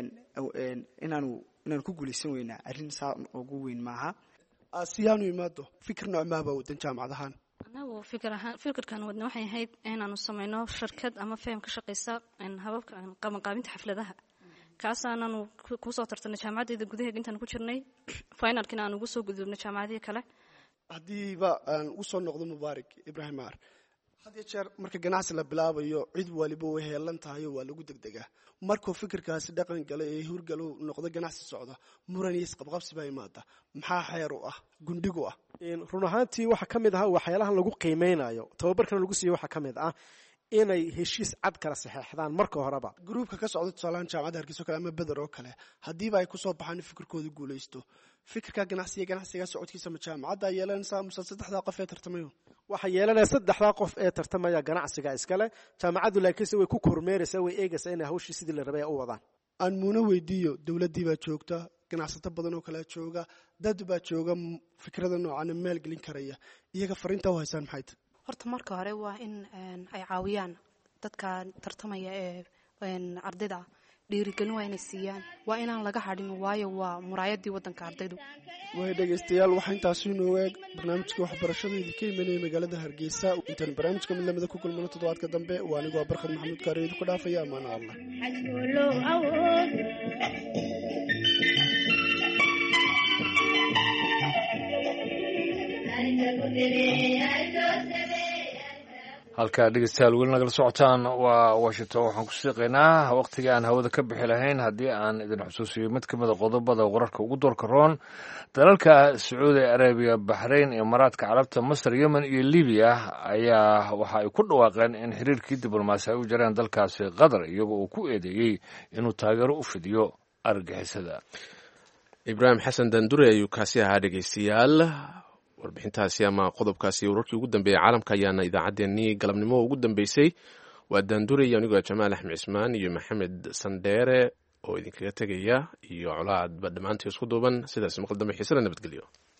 inaanu inaanu ku guulaysan weynaa arrin saa ugu weyn maaha
asiyaanu imaado fikir noocmaaba wadan jaamacad ahaan
anagu fikir ahaan fikirkan wadna waxay ahayd inaanu samayno shirkad ama faham ka shaqeysa hababka qabanqaabinta xafladaha kaasaanaanu kusoo tartanay jaamacadeeda gudaheeda intaan ku jirnay finalkina aan ugu soo gudubnay jaamacadihii kale
haddiiba aan u soo noqdo mubaarak ibraahim aar had iyo jeer marka ganacsi la bilaabayo cid waliba way heelan tahay waa lagu degdegaa markuu fikirkaasi dhaqan galo ee hurgalo noqdo ganacsi socda muran iyo isqabqabsi baa imaada maxaa xeer u ah gundhigu ah
run ahaantii waxa ka mid ah waxyaalaha lagu qiimeynayo tababarkan lagu siiyo waxa ka mid ah inay heshiis cad kala saxeexdaan marka horeba
gruupka ka socda tusaalaan jaamacadda Hargeysa kale ama Badar oo kale hadiiba ay ku soo baxaan fikirkooda guuleysto fikirka ganacsiga ganacsiga socodkiisa ma jaamacadda yeelanaysa musa saddexda qof ee tartamayo
waxa yeelanaya saddexda qof ee tartamaya ganacsiga iskale jaamacaddu laakiin way ku kormeeraysaa way eegaysaa in hawshii sidii la rabay u wadaan
aan muuna weydiiyo dawladii baa joogta ganacsato badan oo kale jooga dad baa jooga fikrada noocan maalgelin karaya iyaga fariinta u haysan maxay tahay
horta marka hore waa in ay caawiyaan dadka tartamaya ee ardayda dhiirigelin waa inay siiyaan waa inaan laga hadhin waayo waa muraayadii wadanka ardaydu
way dhageystayaal waxaa intaasi inoo eeg barnaamijka waxbarashada idinka imanaya magaalada Hargeysa intaan barnaamijka mid lamida ku kulmano toddobaadka dambe waa anigoo Barkad Maxamuud Kaariye ku dhaafaya amaana Allah
halkaa dhegeystayaal weli nagala socotaan waa washington waxaan ku siiqaynaa waqtigii aan hawada ka bixi lahayn haddii aan idin xusuusiyo mid ka mida qodobada wararka ugu doorka roon dalalka sacuudi arabiya baxrayn imaaraadka carabta masar yemen iyo libiya ayaa waxa ay ku dhawaaqeen in xiriirkii diblomaasi ay u jareen dalkaasi qatar iyagoo uu ku eedeeyey inuu taageero u fidiyo argagixisada
ibraahim xasan dandure ayuu kaasi ahaa dhegeystayaal warbixintaasi ama qodobkaasi wararkii ugu dambeeyay caalamka ayaana idaacaddeenii galabnimo ugu dambeysay waa daandure iyo anigoo jamaal axmed cismaan iyo maxamed sandheere oo idinkaga tegaya iyo colaadba dhammaantii isku duuban sidaas maqal dambe xiisana nabadgelyo